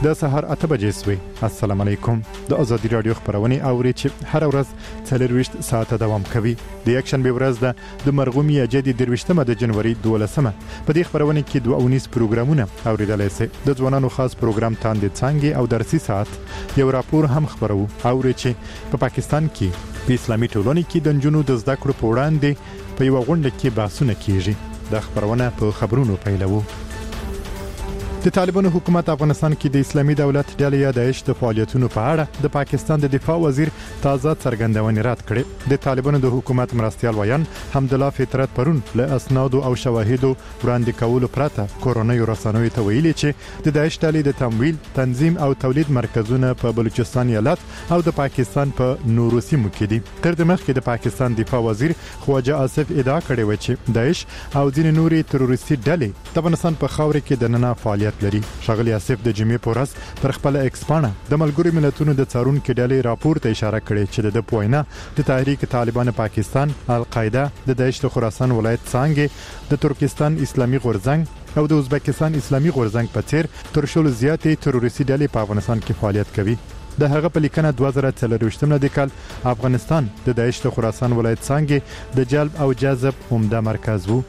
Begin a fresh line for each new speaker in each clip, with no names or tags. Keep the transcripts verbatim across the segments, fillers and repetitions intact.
د سهار اته بجې سوې. السلام علیکم. د ازادي رادیو خبرونه اوري چې هر ورځ څلرويشت ساعته دوام کوي. د یک شنبه ورځ ده د مرغومي جدي درويشتمه د جنوري دولسمه. په دې خبرونه کې دوه ونیس پروګرامونه اوریدلای شئ. د ځوانانو خاص پروګرام تاندې څنګه او درسي ساعت یو راپور هم خبرو اوري چې په پاکستان کې په اسلامي ټولنه کې د جنونو د زده کړو په وړاندې په یو غونډه کې بحثونه کیږي. د خبرونه په خبرونو پیلوو. د طالبانو حکومت افغانستان کې د اسلامي دولت ډلې یا داعش د فعالیتونو په اړه د پاکستان د دفاع وزیر تازه څرګندونې رد کړې. د طالبانو د حکومت مرستيال ویان حمدالله فطرت پرون له اسناد او شواهدو وړاندې کولو پرته کورونیو رسنیو ته ویلي چې د داعش ډلې د تمویل، تنظیم او تولید مرکزونه په بلوچستان ایالت او د پاکستان په نورو سیمو کې دي. تر دې مخکې د پاکستان دفاع وزیر خواجه آصف ادعا کړې و چې داعش او ځینې نوري تروریستي ډلې د افغانستان په خاور کې د نننه فعالیت لري. شغلی آصف د جمعې پورس پر خپل ایکس پاڼه د ملګرو ملتونو د څارون کې ډلې راپور ته اشاره کړې چې د پوینه د تحریک طالبان پاکستان، القاعده، د داعش د خراسان ولایت څنګه د ترکستان اسلامي غورځنګ او د ازبکستان اسلامي غورځنګ په څیر تر شلو زیاتې تروریستي ډلې په افغانستان کې فعالیت کوي. د هغه په لیکنه دوه زره څلرويشتم د کال افغانستان د داعش د خراسان ولایت څنګه د جلب او جذب عمده مرکز وو.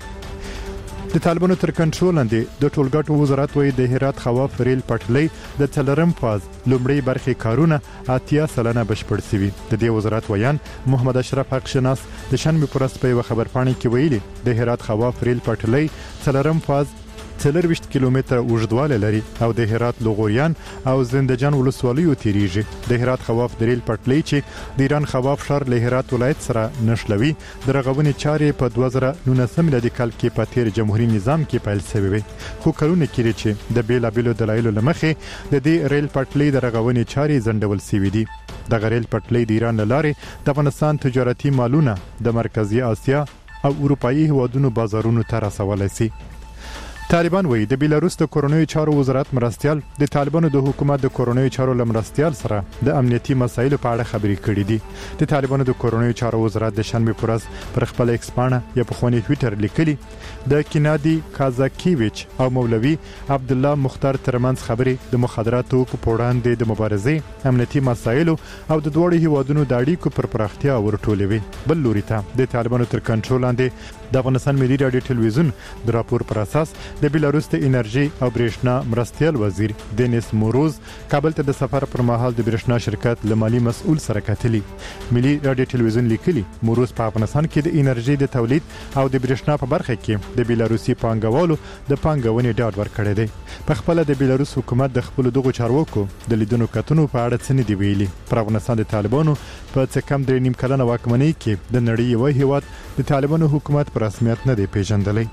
د طالبانو تر کنټرول لاندې د ټولګټو وزارت وایي د هرات خواف ریل پټلۍ د څلورم فاز لومړی برخې کارونه اتیا سلنه بشپړ شوي. د دې وزارت ویان محمد اشرف حق شناس د شنبه پورس په یو خبرپاڼه کې ویلي د هرات خواف ریل پټلۍ څلورم فاز څلرويشت کیلومتره اوږدوالی لري او د هرات لغوریان او زندجان ولسوالیو تیریږي. د هرات خواف د ریل پټلۍ چې د ایران خواف شهر له هرات ولایت سره نښلوي د رغونې چارې په دوه زره نولسم میلادي کال کې په تیر جمهوریت نظام کې پیل شوې وي. خو کلونه کېږي چې د بیلابېلو دلایلو له مخې د دې ریل پټلۍ د رغونې چارې ځنډول شوې دي. د ریل پټلۍ د ایران له لارې د افغانستان تجارتي مالونه د مرکزی اسیا او اروپאי هیوادونو بازارونو ته رسولای شي. طالبان وایي د بیلاروس د کورونیو چارو وزارت مرستيال د طالبانو د حکومت د کورونیو چارو لمرستيال سره د امنیتي مسایلو په اړه خبرې کړې دي. د طالبانو د کورونیو چارو وزارت د شنبه پورس پر خپل ایکس پاڼه یا په خوني ټوئیټر لیکلي د کینادي کازاکیویچ او مولوی عبد الله مختار ترمنځ خبرې د مخدراتو په وړاندې د مبارزې، امنیتي مسایلو او د دوړو هیوادونو د اړیکو پر پراختیا ورټولوي. بل لوري ته د طالبانو تر کنټرول لاندې د افغانستان ملي رادیو ټلویزیون د راپور پر اساس د بیلاروس د انرژي او برېښنا مرستيال وزیر دینیس موروز کابل ته د سفر پر مهال د برېښنا شرکت له مالی مسؤل سره کتلي. ملي رادیو ټلویزیون لیکلي موروز په افغانستان کې د انرژي د تولید او د برېښنا په برخه کې د بیلاروسي پانګوالو د پانګونې ډاډ ورکړی دی. په خپل د بیلاروس حکومت د خپل دغه چارواکو د لیدونو کتنو په اړه څه نه دی ویلي. پر افغانستان د طالبانو په څه کم درې نیم کلنه واکمنۍ کې د نړۍ یو هیواد د طالبانو حکومت پر رسمیت نه دی پیژندلی.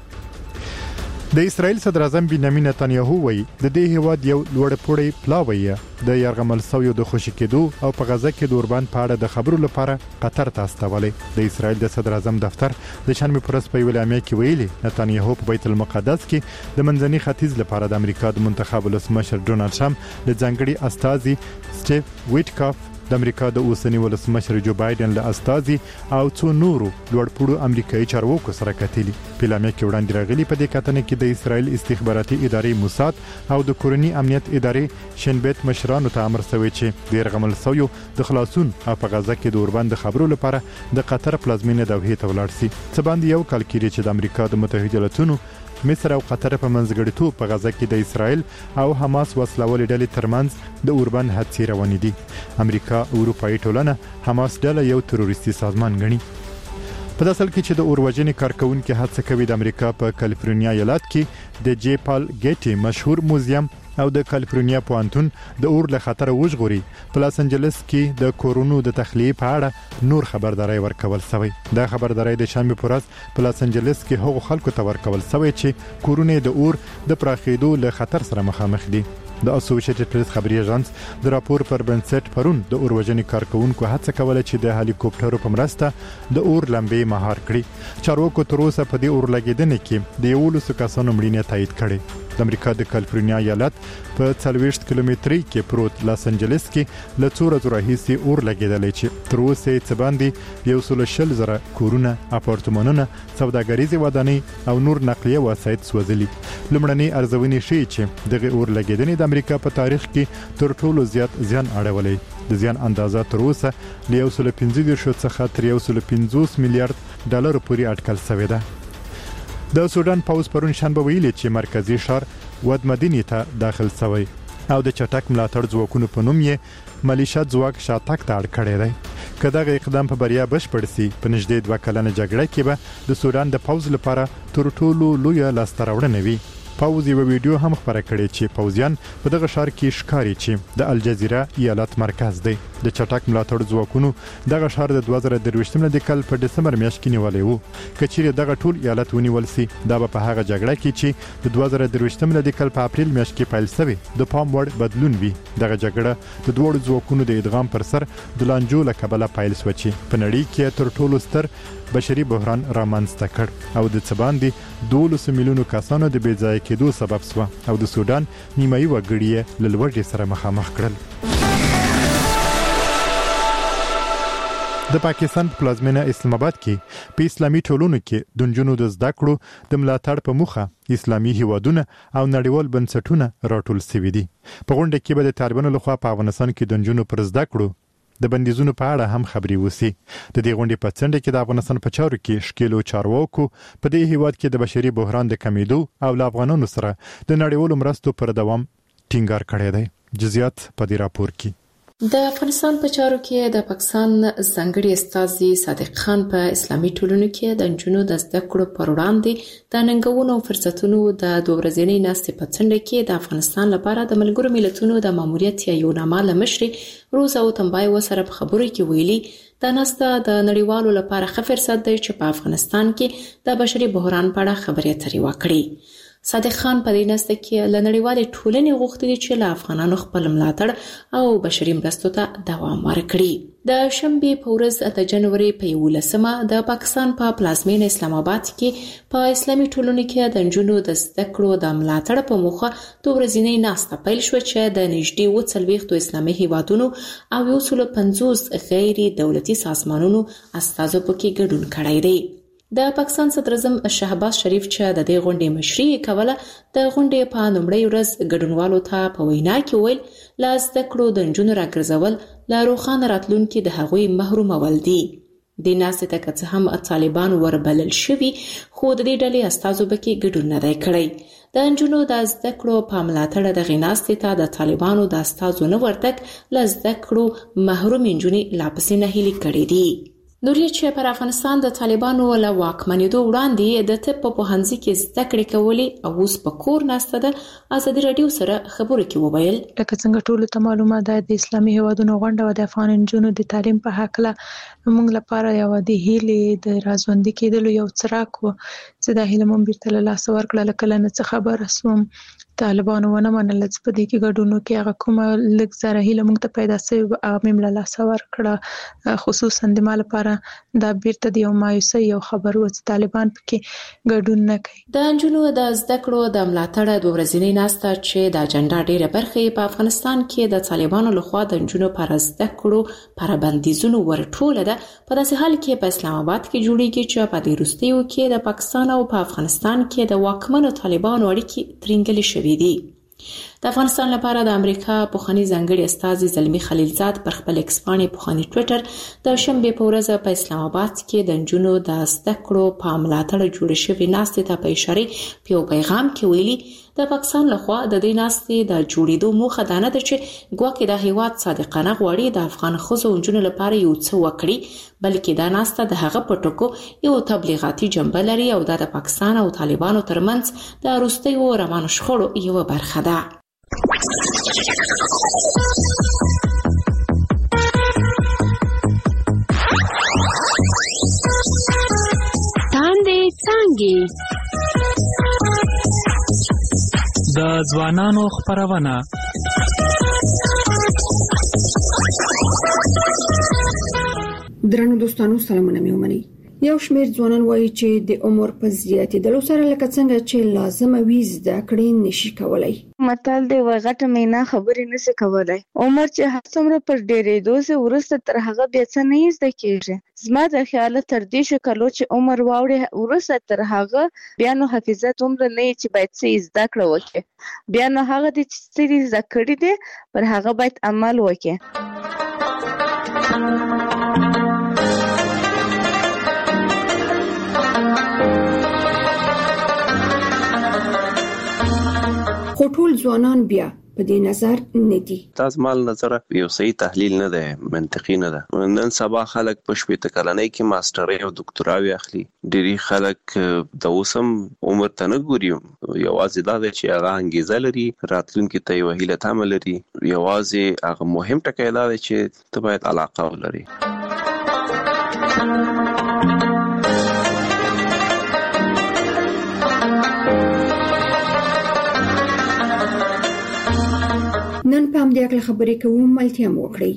د اسرائیل صدر اعظم بنیامین نتنیاهو وایي د دې هیواد یو لوړپوړی پلاوی د یرغمل سویو د خوشی کېدو او په غزه کې د اوربان په اړه د خبرو لپاره قطر ته استولی. د اسرائیل د صدر اعظم دفتر د شنبه پورس په یو اعلامیه کې ویلي نتنیاهو په بیت المقدس کې د منځني ختیځ لپاره د امریکا د منتخب ولسمشر ډونالد ټرمپ د ځانګړي استازي سټیو ویټکاف، د امریکا د اوسنی ولسمشر جو بایدن له استازي او څو نورو لوړپوړو امریکایي چارواکو سره کتلي. په اعلامیه کې وړاندې راغلي په دې کتنه کې د اسرائیل استخباراتي ادارې موساد او د کورنی امنیت ادارې شنبت مشرانو ته امر شوی چې د يرغمل سویو د خلاصون او په غزه کې د اوربند خبرو لپاره د قطر پلازمینه دوحې ته ولاړ شي. څه باندې یو کال کېږي چې د امریکا د متحده ایالاتونو، مصر او قطر په منځګړیتوب په غزه کې د اسرائیل او حماس وسلوالې ډلې ترمنځ د اوربند حادثې روانې دي. امریکا او اروپאי ټولنه حماس ډله یو تروریستي سازمان ګڼي. په داسل کې چې د اورواجنې کارکونکو هڅه کوي د امریکا په کالیفورنیا ایالت کې د جی پال ګیټي مشهور موزیم او د کالیفورنیا پوهنتون د اور له خطر وژغوري. په لاس انجلس کې د کورونو د تخلیه په اړه نور خبرداري ورکول شوی. دا خبرداري د شنبه پورس په لاس انجلس کې هغو خلکو ته ورکول شوی چې کورونه د اور د پراخېدو له خطر سره مخامخ دي. د اسوسییټډ پریس خبري اژانس د راپور پر بنسټ پرون د اورواجنې کارکونکو هڅه کوله چې د هلیکوپټرو په مرسته د اور لمبې مهار کړي. چارواکو تر اوسه په دې اور لګیدنې کې د یولسو کسانو مړینه تایید کړې. د امریکا د کالیفورنیا ایالت په څلوېښت کیلومتري کې پروت لاس انجلس کې له څو ورځو راهیسې اور لګېدلی چې تر اوسه یې څه باندې یو سل شل زره کورونه، اپارتمانونه، سوداګریزې ودانۍ او نور نقلیه وسایط سوځلي. لومړنۍ ارزونې ښیي چې دغه اور لګېدنې د امریکا په تاریخ کې تر ټولو زیات زیان اړولی. د زیان اندازه تر اوسه له یو سل پنځه دېرش څخه تر یو سل پنځوس میلیارډ ډالر پورې اټکل شوی ده. د سودان پوز پرون شنبه ویلي چې مرکزی ښار ود مدینې ته داخل شوی او د چټک ملاتړ ځواکونو په نوم یې ملیشیا ځواک شاتګ ته اړ کړی دی. که دغه اقدام په بریا بشپړ شي، په نږدې دوه کلنه جګړه کې به د سودان د پوز لپاره تر ټولو لویه لاسته راوړنه وي. پوز یو ویډیو هم خپاره کړی چې پوزیان په دغه ښار کې ښکاري چې د الجزیره ایالت مرکز دی. د چټک ملاتړ ځواکونو دغه ښار د دوه زره درویشتم د کال په دسمبر میاشت کې نیولې وو. کچېرې دغه ټول ایالت ونیول سي، دا به په هغه جګړه کې چې د دوه زره درویشتم د کال په اپریل میاشت کې پیل شوی د پام وړ بدلون وي. دغه جګړه د دوه ځواکونو د ادغام پر سر د لانجو له کبله پیل شو چې په نړۍ کې تر ټولو ستر بشري بحران رامنځته کړ او د څه باندې دولس میلیونو کسانو د بې ځایه کېدو سبب شو او د سودان نیمایي وګړي له لوږې سره مخامخ کړل. د پاکستان په پلازمینه اسلام آباد کې په اسلامي ټولنو کې د نجونو د زده کړو د ملاتړ په موخه اسلامي هیوادونه او نړیوال بنسټونه راټول شوي دي. په غونډه کې به د طالبانو لخوا په افغانستان کې د نجونو پر زده کړو د بندیزونو په اړه هم خبري وسی. د دې غونډې په څنډه کې د افغانستان په چارو کې شکیلو چارواکو په دې هیواد کې د بشري بحران د کمیدو او له افغانانو سره د نړیوالو مرستو پر دوام ټینګار کړی دی. جزئیات په دې راپور کې.
د افغانستان په چارو کې د پاکستان ځانګړي استازي صادق خان په اسلامي ټولنو کې د نجونو د زده کړو پر وړاندې د ننګونو او فرصتونو د دوه ورځنۍ ناستې په څنډه کې د افغانستان لپاره د ملګرو ملتونو د ماموریت یو نامه له مشرې روز او تنبای وسره په خبرو کې ویلي دا ناسته د نړیوالو لپاره ښه فرصت دی چې په افغانستان کې د بشري بحران په اړه خبرې اترې وکړي. صادق خان په دې ناسته کې له نړیوالې ټولنې غوښتي چې له افغانانو خپل ملاتړ او بشري مرستو ته دوام ورکړي. د شنبې په ورځ د جنوري په یولسمه د پاکستان په پلازمینه اسلام آباد کې په اسلامي ټولنو کې د نجونو د زده کړو د ملاتړ په موخه دوه ورځنۍ ناسته پیل شوه چې د نږدې اووه څلوېښتو اسلامي هیوادونو او یو سل پنځوس غیر دولتي سازمانونو استازو پکې ګډون کړی دی. د پاکستان صدر اعظم شهباز شریف چې د دې غونډې مشري کوله د غونډې په لومړۍ ورځ ګډونوالو ته په وینا کې ویل لا زده کړو د نجونو راګرځول لا روښانه راتلونکي د هغوی محرومول دي. د ناستې ته که څه هم طالبان وربلل شوي خو د دې ډلې استازو پکې ګډون نه دی کړی. د نجونو د زده کړو په ملاتړ دغې ناستې ته د طالبانو د استازو نه ورتګ له زده کړو محروم نجونې لا پسې نهیلي کړي دي. نورې چې پر افغانستان د طالبانو له واکمنېدو وړاندې د طب په پوهنځي کې زده کړې کولې او اوس په کور ناسته ده ازادي راډیو سره خبرو کې وویل
لکه څنګه ټولو ته معلومه ده د اسلامي هیوادونو غونډه او د افغان نجونو د تعلیم په هکله موږ لپاره یو د هیلې د رازوندي کېدلو یو څراک و چې د هیله مون بیرته له لاسه ورکړه. لکه له څه خبره سوم طالبانو ونه منله چې په دې کې ګډون وکړي. هغه کومه لږ زره هیله موږ ته پیدا شوې هغه مې له لاسه ورکړه. خصوصا د ما لپاره دا بیرته د یو مایوسۍ یو خبر و چې طالبان پکې ګډون نه کوي.
د نجونو د زده کړو د ملاتړ دوه ورځنۍ ناسته چې د اجنډا ډېره برخه په افغانستان کې د طالبانو لخوا د نجونو پر زده کړو پر بندیزونو ورټوله ده په داسې حال کې په اسلام آباد کې جوړیږي چې په دې وروستیو کې د پاکستان او په افغانستان کې د واکمنو طالبانو اړیکې ترنګلې شوې دي. د افغانستان لپاره د امریکا پوخني ځانګړي استازي زلمی خلیلزاد پر خپل ایکس باندې پوخني ټوئیټر د شنبې په ورځ په اسلام آباد کې د نجونو د زده کړو په ملاتړ جوړ شوی ناستې ته په اشاره په یو پیغام کې ویلي د پاکستان لخوا د دې ناستې د جوړېدو موخه دا نه ده چې ګواکې د هیواد صادقانه غواړي د افغان ښځو او نجونو لپاره یو څه وکړي، بلکې دا ناسته د هغه په ټکو یو تبلیغاتي جنبه لري او دا د پاکستان او طالبانو ترمنځ د وروستیو روانو شخړو یوه برخه ده.
تاندې څانګې
د ځوانانو خپرونه
درنو دوستانو سلامونه مې ومنئ. یو شمېر ځوانان وایي چې د عمر په زیاتېدلو سره لکه څنګه چې لازمه وي زده کړې نشي کولای.
متل دی وایي غټه مینا خبرې نشي کولای. عمر چې هر څومره پر ډېرېدو سه وروسته تر هغه بیا څه نه زده کېږي. زما د خیاله تر دې شو کلو چې عمر واوړي وروسته تر هغه بیا نو حافظه دومره نه چې باید څه زده کړه وکړي. بیا نو هغه د چې زده کړي دي پر هغه باید عمل وکړي.
خو ټول ځوانان بیا په دې نظر نه دي.
تاسو مال نظر یو صحیح تحلیل نه دی، منطقي نه ده. نن سبا خلک په شپېته کلنۍ کې ماسترۍ او دکتوراوي اخلي. ډېری خلک د اوسم عمر ته نه ګوري، یوازې دا دی چې هغه انګیزه لري، راتلونکي ته یو هیله تمه لري. یوازې هغه مهم ټکی دا دی چې ته باید علاقه ولري.
نن په همدې اړه خبرې کوو، ملتیا مو وکړئ.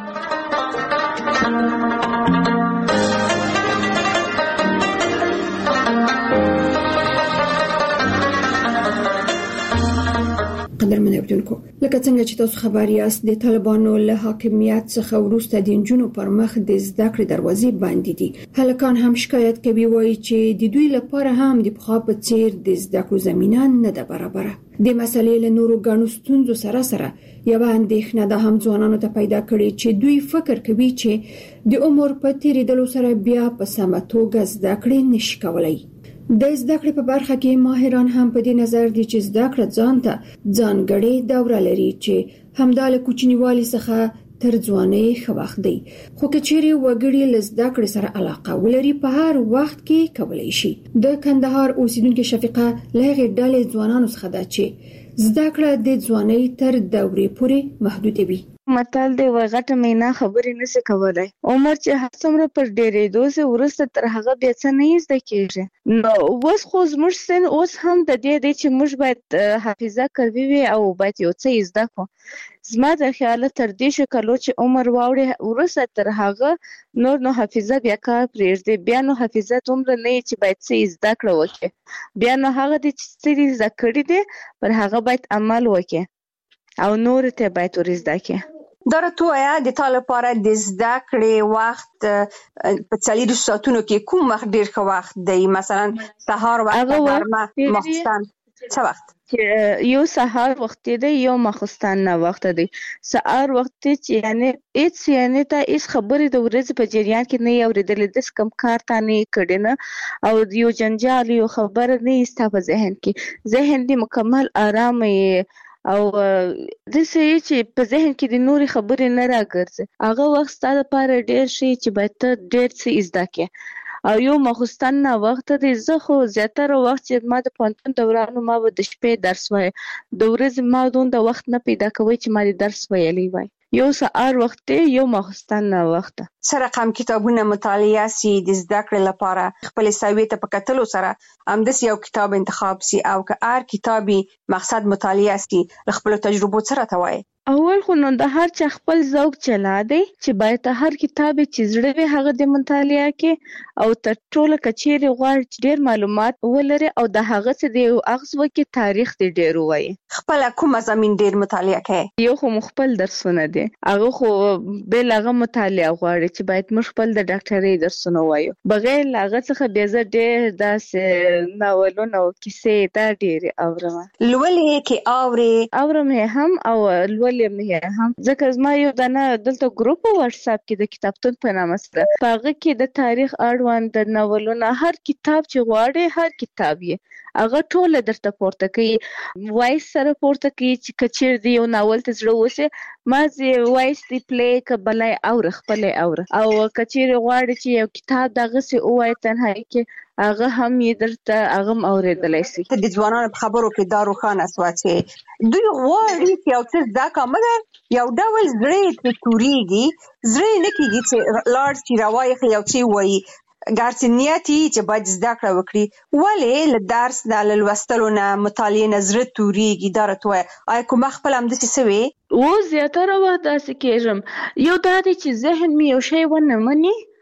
قدرمن اردوونکو، لکه څنګه چې تاسو خبر یاست د طالبانو له حاکمیت څخه وروسته د نجونو پر مخ د زده کړې دروازې بندې دي. هلکان هم شکایت کوي، وایي چې د دوی لپاره هم د پخوا په څیر د زده کړو زمینه نه ده برابره. د مسلې له نورو ګڼو ستونزو سره سره یوه اندېښنه ده هم ځوانانو ته پیدا کړې چې دوی فکر کوي چې د عمر په تیریدلو سره بیا په سمه توګه زده کړې نشي کولای. د زده کړې په برخه کې ماهران هم په دې نظر دي چې زده کړه ځان ته ځانګړې دوره لري چې همدا له کوچنیوالي څخه تر ځوانۍ ښه وخت دی. خو که چیرې وګړي له زده کړې سره علاقه ولري په هر وخت کې کولی شي. د کندهار اوسیدونکې شفیقه له هغې ډلې ځوانانو څخه ده چې زده کړه د ځوانۍ تر دورې پورې محدوده وي.
متل دی وایي غټه مینا خبرې نشي کولای. عمر چې هر څومره پر ډېرېدو سه وروسته تر هغه بیا څه نه زده کېږي. نو اوس خو زموږ سن اوس هم د دې دی چې موږ باید حافظه قوي وي او باید یو څه زده کړو. زما د خیاله تر دې شو کلو چې عمر واوړي وروسته تر هغه نور نو حافظه بیا کار پرېږدي. بیا نو حافظه دومره نه چې باید څه زده کړه وکړي. بیا نو هغه د چې زده کړي دي پر هغه باید عمل وکړي او نور ته باید ور زده کړي.
دا راته وایا د تا لپاره د زده کړې وخت په څلورو ساعتونو کې کوم وخت ډېر ښه وخت دی؟ مثلا سهار وخت، غرمه، ماخوستن، څه وخت؟
یو سهار وخت دی، یو ماخوستن نه وخت دی. سهار وخت چې یعنی هیڅ یعنی ته هیڅ خبرې د ورځې په جریان کې نه اورېدلې، داسې کم کار ته نه کړی نه او یو جنجال یو خبره نه ستا په ذهن کې. ذهن دې مکمل آرام یې او داسې چې په ذهن کې د نورې خبرې نه راګرځي. هغه وخت ستا لپاره ډېر شي چې باید ته ډېر څه زده کړې. او یو ماخوستن نه وخت دی. زه خو زیاتره وخت چې ما د پوهنتون دورانو ما به د شپې درس وایي، د ورځې ما دومره وخت نه پیدا کوي چې ما د درس ویلی وای. یو سهار وخت دی، یو ماخوستن نه وخت.
څه رقم کتابونه مطالعه سي د زده کړې لپاره؟ خپل سوي ته په کتلو سره همداسې یو کتاب انتخاب سي او که هر کتابي مقصد مطالعه سي له خپلو تجربو سره ته وایي.
اول خو نو د هر چا خپل ذوق چلا دی چې باید ته هر کتاب چې زړه وي هغه د مطالعه کې او تر ټولو که چیرې غواړي چې ډېر معلومات ولري او د هغه څه د اغز وکړي تاریخ دې ډېر ووایي.
خپله کومه زمین ډېر مطالعه کوي؟
یو خو مو خپل درسونه دي، هغه خو بېل هغه مطالعه غواړي چې باید موږ خپل د ډاکټرۍ درسونه ووایو. بغیر له هغه څخه بیا زه ډېر داسې ناولونه او کیسې دا ډېرې اورم.
لولې کې اورې؟
اورم یې هم او لولې مې هم، ځکه زما یو دانه دلته ګروپ په واتساپ کې د کتابتون په نامه سره په هغه کې د تاریخ اړوند د ناولونه هر کتاب چې غواړې هر کتاب یې هغه ټوله درته پورته کوي، وایس سره پورته کوي چې که چیرې د یو ناول ته زړه وسې ما زه وایس دی پلی که بلی اوره خپلی اوره او که چیرې غواړې چې یو کتاب دغسې ووایې تنهایي کې هغه هم یې درته هغه هم اورېدلی شي.
د ځوانانو په خبرو کې دا روښانه شوه چې دوی غواړي چې یو څه زده کړه، مګر یو ډول زړه یې ترې تورېږي، زړه یې نه کېږي چې لاړ شي راوایخلي یو څه ووایي، ګرچې نیت یې چې باید زده کړه وکړي. ولې له درس نه له لوستلو نه مطالعې نه زړه تورېږي؟ دا راته ووایه. آیا کومه خپله همداسې څه وې؟
اوس زیاتره وخت داسې کېږم. یو دا دی چې ذهن مې یو شی ونه مني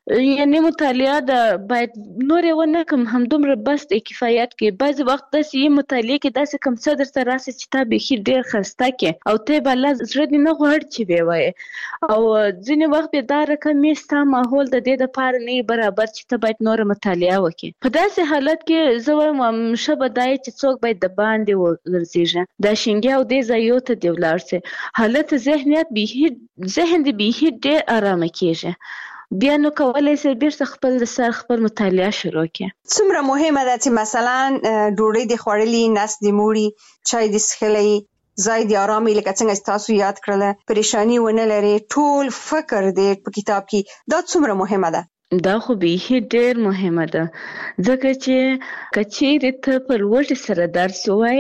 یعنی مطالعه د باید نور ونه کم هم دومره بس د کفایت کې بعض وخت داسې یې مطالعه کې داسې کم څه درته راسي چې تا بیخي ډېر خسته کې او ته به الله زړه دې نه غواړي چې ویې وایې او ځینې وخت بیا دا رقم یې ستا ماحول د دې دپاره نه یې برابر چې ته باید نوره مطالعه وکړې. په داسې حالت کې زه وایم ښه به دا چې څوک باید د باندې وګرځېږي دا شینګي او دې ځایو ته دې ولاړ سي حالت ذهنیت بیخي ذهن دې بیخي ډېر ارامه کېږي بیا نو کولای شي بیرته خپل د سر خپل مطالعه شروع کړي.
څومره مهمه ده چې مثلا ډوډۍ د خوړلې نس د موړي چای د څښلې ځای د آرامي لکه څنګه تاسو یاد کړل پریشانی ونه لري ټول فکر دې په کتاب کې دا څومره مهمه ده.
دا خو بیخي ډېر مهمه ده ځکه چې کچېرې ته په لوړ سره درس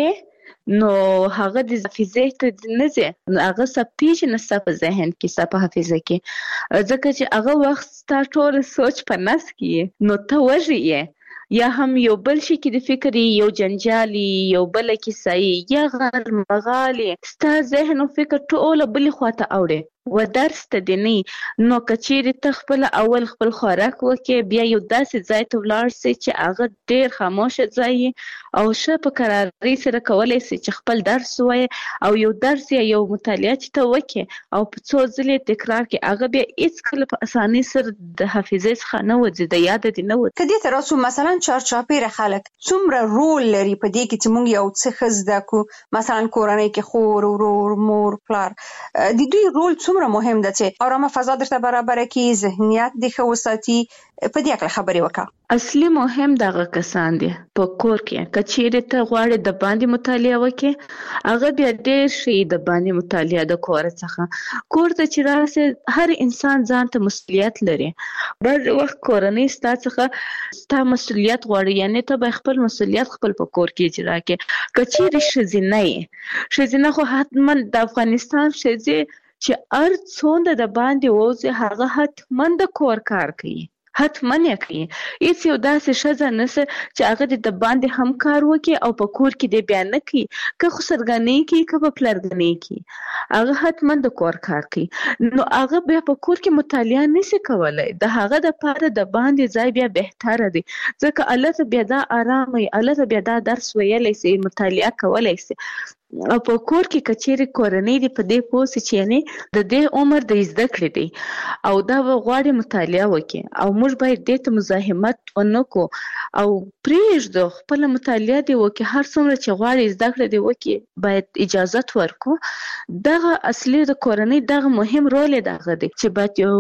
وایې نو هغه د حافظې ته نه ځي هغه ثبتېږي نه ستا په ذهن کې ستا په حافظه کې ځکه چې هغه وخت ستا ټول سوچ په نس کې نو ته وږی یې یا هم یو بل شي کې د فکر یو جنجال یو بله کیسه یا غرمغال ستا ذهن او فکر ټوله بلې خواته اوړي و درس ته دی نه نو کچېرې ته خپل اول خپل خوراک وکړې بیا یو داسې ځای ته ولاړ سې چې هغه ډېر خاموشه ځای او ښه په قرارۍ سره کولی سې چې خپل درس ووایې او یو درس یا یو مطالعه چې ته وکړې او په څو ځلې تکرار کړې هغه بیا هېڅکله په اسانۍ سره د حافظې څخه نه وځي د یاده دې نه وځي.
که دې ته راسو مثلا چارچاپېره خلک څومره رول لري په دې کې چې موږ یو څه ښه زده کړو مثلا کورنۍ کې خور ورور مور پلار د دوی رول څومره مهم ده چې آرامه فضا درته برابره کړي ذهنیت دې ښه وساتي په دې اړه خبرې وکړه.
اصلي مهم دغه کسان دي په کور کې که چیرې ته غواړې د باندې مطالعه وکړې هغه بیا ډېر ښه د باندې مطالعه د کور څخه کور ته چې راسې هر انسان ځان ته مسؤلیت لري بعض وخت کورنۍ ستا څخه ستا مسؤلیت غواړي یعنې ته به خپل مسؤلیت خپل په کور کې اجرا کړې که چیرې ښځینه یې ښځینه خو حتما د افغانستان ښځې چې هر څومره د باندې ووځي هغه حتما د کور کار کوي حتما یې کوي هېڅ یو داسې ښځه نشته چې هغه دې د باندې هم کار وکړي او په کور کې دې بیا نه کوي که خسرګنۍ کوي که په پلرګنۍ کوي هغه حتما د کور کار کوي نو هغه بیا په کور کې مطالعه نشي کولی د هغه دپاره د باندې ځای بیا بهتره دی ځکه الله ته بیا دا آرام وي الله ته بیا دا درس ویلی سي مطالعه کولی سي او په کور کې کچېرې کورنۍ دې په دې پوه سي چې یعنې د دې عمر د زده کړې دی او دا به غواړي مطالعه وکړي او موږ باید دې ته مزاحمت ونه کړو او پرېږدو خپله مطالعه دې وکړي هر څومره چې غواړي زده کړه دې وکړي باید اجازت ورکړو دغه اصلي د کورنۍ دغه مهم رول یې دغه دی چې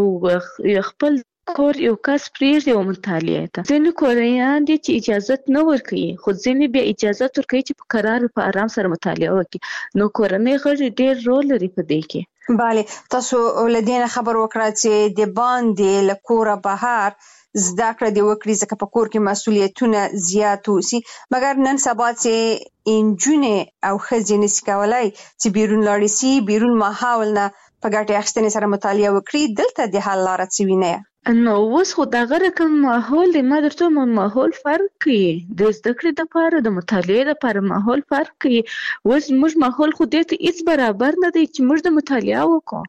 باید یو خپل کور یو کس پرېږدي او مطالعه ته ځینې کورنیان دي چې اجازت نه ورکوي خو ځینې بیا اجازت ورکوي چې په قرار په آرام سره مطالعه وکړي نو کورنۍ غړي ډېر رول لري په دې کې.
بله تاسو له دې نه خبر وکړه چې د باندې له کوره بهر زده کړه دې وکړي ځکه په کور کې مسؤلیتونه زیات اوسي مګر نن سبا چې نجونې او ښځې نشي کولی چې بیرون لاړې سي بیرون ماحول نه په ګټې اخیستنې سره مطالعه وکړي دلته د حل لاره څه وینئ؟
نو اوس خو دغه رقم ماحول دی ما درته ماحول فرق کوي د زده کړې دپاره د مطالعې دپاره ماحول فرق کوي اوس موږ ماحول خو دې ته هېڅ برابر نه دی چې موږ د مطالعه وکړو.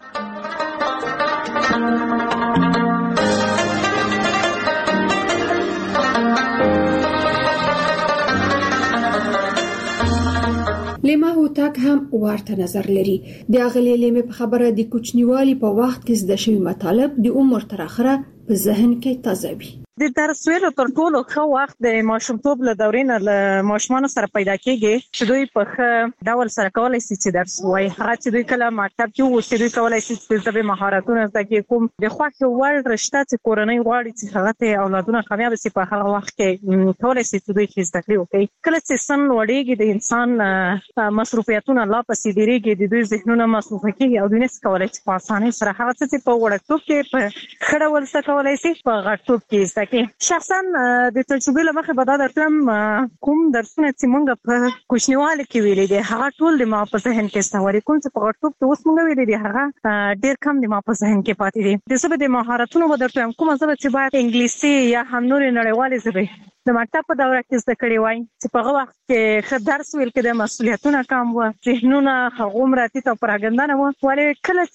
لیما هوتک هم ورته نظر لري د اغلې لیمه په خبره د کوچنیوالي په وخت کې زده شوی مطالب د عمر تر اخره په ذهن کې تازه وي.
د درس ویلو تر ټولو ښه وخت د ماشومتوب له دورې نه له ماشومانو سره پیدا کېږي چې دوی په ښه ډول سره کولی شي چې درس ووایي هغه چې دوی کله مکتب کې وو چې دوی کولی شي چې د ژبې مهارتونه زده کړي کوم د خوښې وړ رشته چې کورنۍ غواړي چې هغه ته اولادونه کامیاب شي په هغه وخت کې کولی شي چې دوی ښې زده کړې وکړي کله چې سن لوړېږي د انسان مصروفیتونه لا پسې ډېرېږي د دوی ذهنونه مصروفه کېږي او دوی نشي کولی چې په اسانۍ سره هغه څه چې په وړکتوب کې په ښه ډول زده کولی شي په غټتوب کې زده کړي. شخصا د تجربې له مخې به دا درته کوم درسونه چې موږ په کوچنیوالي کې ویلي دي هغه ټول د ما په ذهن کې سته کوم چې په غټتوب کې اوس موږ ویلي دي هغه ډېر کم د ما په ذهن کې پاتې دي. د ژبې د مهارتونو به درته کومه ژبه چې باید انګلیسي یا هم نورې نړیوالې ژبې د مکتب په دوره کې زده کړې وای چې په هغه وخت کې ښه درس ویل کېده، مسؤلیتونه کم وو، ذهنونه هغومره تیت او پراګنده نه وو. ولې کله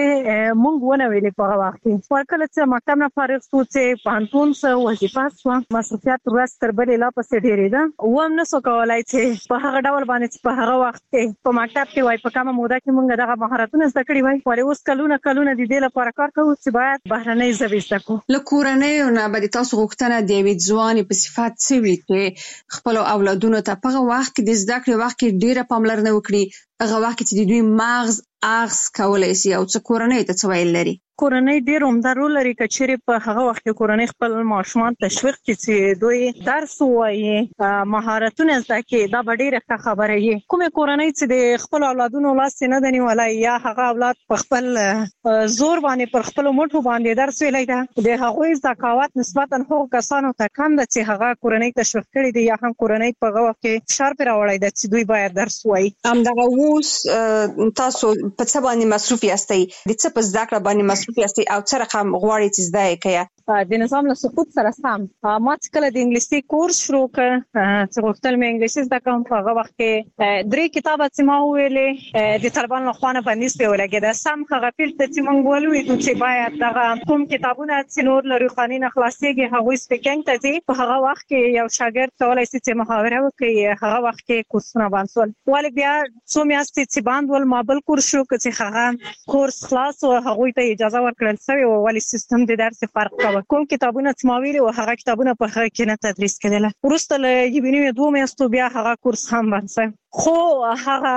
چې موږ ونه ویلې په هغه وخت کې ورکله چې مکتب نه فارغ شو چې پوهنتون څه وظیفه شوه، مصروفیت ورځ تر بلې لا پسې ډېرېده. اوم نه سو کولی چې په هغه ډول باندې چې په هغه وخت کې په مکتب کې وای په کومه موده کې موږ دغه مهارتونه زده کړي وای. ولې اوس کلونه کلونه د دې لپاره کار کوو چې باید بهرنۍ ژبې زده کړو.
له کورنیو نه به د تاسو غوښتنه د یوې ځوانې په صفت څه وي چې خپلو اولادونو ته په هغه وخت کې د زده کړې وخت کې ډېره پاملرنه وکړي، هغه وخت کې چې د دوی مغز اغز کولی شي، او څه کورنۍ ته څه ویل لري؟
کورنۍ ډېر عمده رول لري که چیرې په هغه وخت کې کورنۍ خپل ماشومان تشویق کړي چې دوی درس ووایي، مهارتونه زده کړي، دا به ډېره ښه خبره وي. کومې کورنۍ چې د خپلو اولادونو لاس یې نه ده نیولی یا هغه اولاد په خپل زور باندې پر خپلو مټو باندې درس ویلی ده، د هغوی ذکاوت نسبتا هغو کسانو ته کم ده چې هغه کورنۍ تشویق کړي دي یا هم کورنۍ په هغه وخت کې فشار پرې راوړی ده چې دوی باید درس ووایي.
همدغه اوس تاسو په څه باندې مصروف یاستئ؟ د څه په زده کړه باندې مصروف یاستئ او څه رقم غواړئ چې زده یې کړئ؟
د نظام له سقوط سره سم ما چې کله د انګلیسي کورس شروع کړ چې غوښتل مې انګلیسي زده کړم، په هغه وخت کې درې کتابه چې ما وویلې د طالبانو له خوا نه بندیز پرې ولګېده. سم هغه فیلډ ته چې موږ ولوېدو چې باید دغه کوم کتابونه چې نور له روښاني نه خلاصېږي هغوی سپیکینګ ته ځي، په هغه وخت کې یو شاګرد کولی شي چې محاوره وکړي. هغه وخت کې کورسونه بند شول. ولې بیا څو میاشتې چې بند ول ما بل کورس شروع کړ چې هغه کورس خلاص و، هغوی ته اجازه ورکړل شوې وه. ولې سیستم د درس فرق کوه، کوم کتابونه چې ما ویلي وو هغه کتابونه په هغه کې نه تدریس کېدله. وروسته له یوې نیمې دوو میاشتو بیا هغه کورس هم بند شو، خو هغه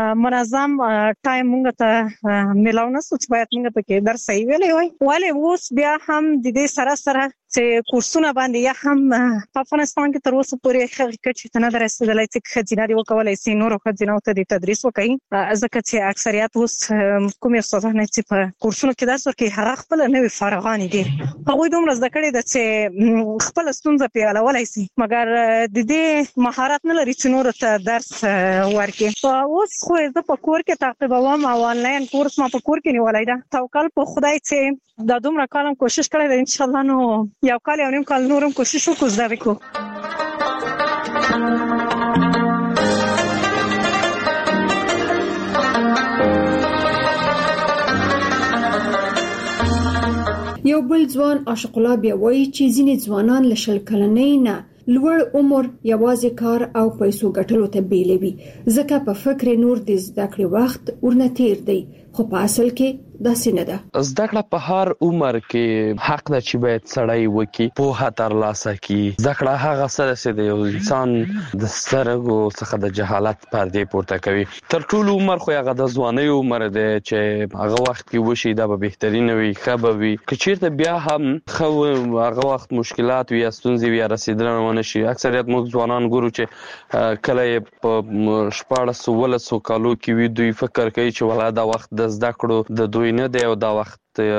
منظم ټایم موږ ته میلاو نه شو چې باید موږ پکې درس صحیح ویلی وای. ولې اوس بیا هم د دې سره سره چې کورسونه باندې یا هم په افغانستان کې تر اوسه پورې هغه کچې ته نه ده رسېدلی چې ښځینه دې وکولی شي نورو ښځینو ته د تدریس وکړي، ځکه چې اکثریت اوس کومې استادانې چې په کورسونو کې درس ورکوي هغه خپله نوې فارغانې دي، هغوی دومره زده کړې ده چې خپله ستونزه پرې حلولی شي، مګر د دې مهارت نه لري چې نورو ته درس ورکړي. اوس خو زه په کور کې تعقیبوم او آنلاین کورس ما په کور کې نیولی ده. توکل په خدای چې دا دومره کال هم کوشش کړی ده، انشاءالله نو یو کال یو نیم کال نورم کوشش وکړو زده وکړو.
یو بل ځوان عاشق الله بیا وایي چې ځینې ځوانان له شل کلنۍ نه لوړ عمر یوازې کار او پیسو ګټلو ته بیلوي، ځکه په فکر نور د زده کړې وخت ورنه تیر دی، خو په اصل کې داسې نه ده.
زده کړه په هر عمر کې حق ده چې باید سړی وکړي، پوهه ترلاسه کړي. زده کړه هغه څه ده چې د یو انسان د سترګو څخه د جهالت پردې پورته کوي. تر ټولو عمر خو هغه د ځوانۍ عمر دی چې هغه وخت کې وشي دا به بهترینه وي، ښه به وي. که چېرته بیا هم ښه هغه وخت مشکلات وي یا ستونزې وي یا رسېدنه ونه شي، اکثریت موږ ځوانان ګورو چې کله یې په شپاړسو ولسو کالو کې وي دوی فکر کوي چې ولا دا وخت د زده کړو د دوی نه دی او دا وخت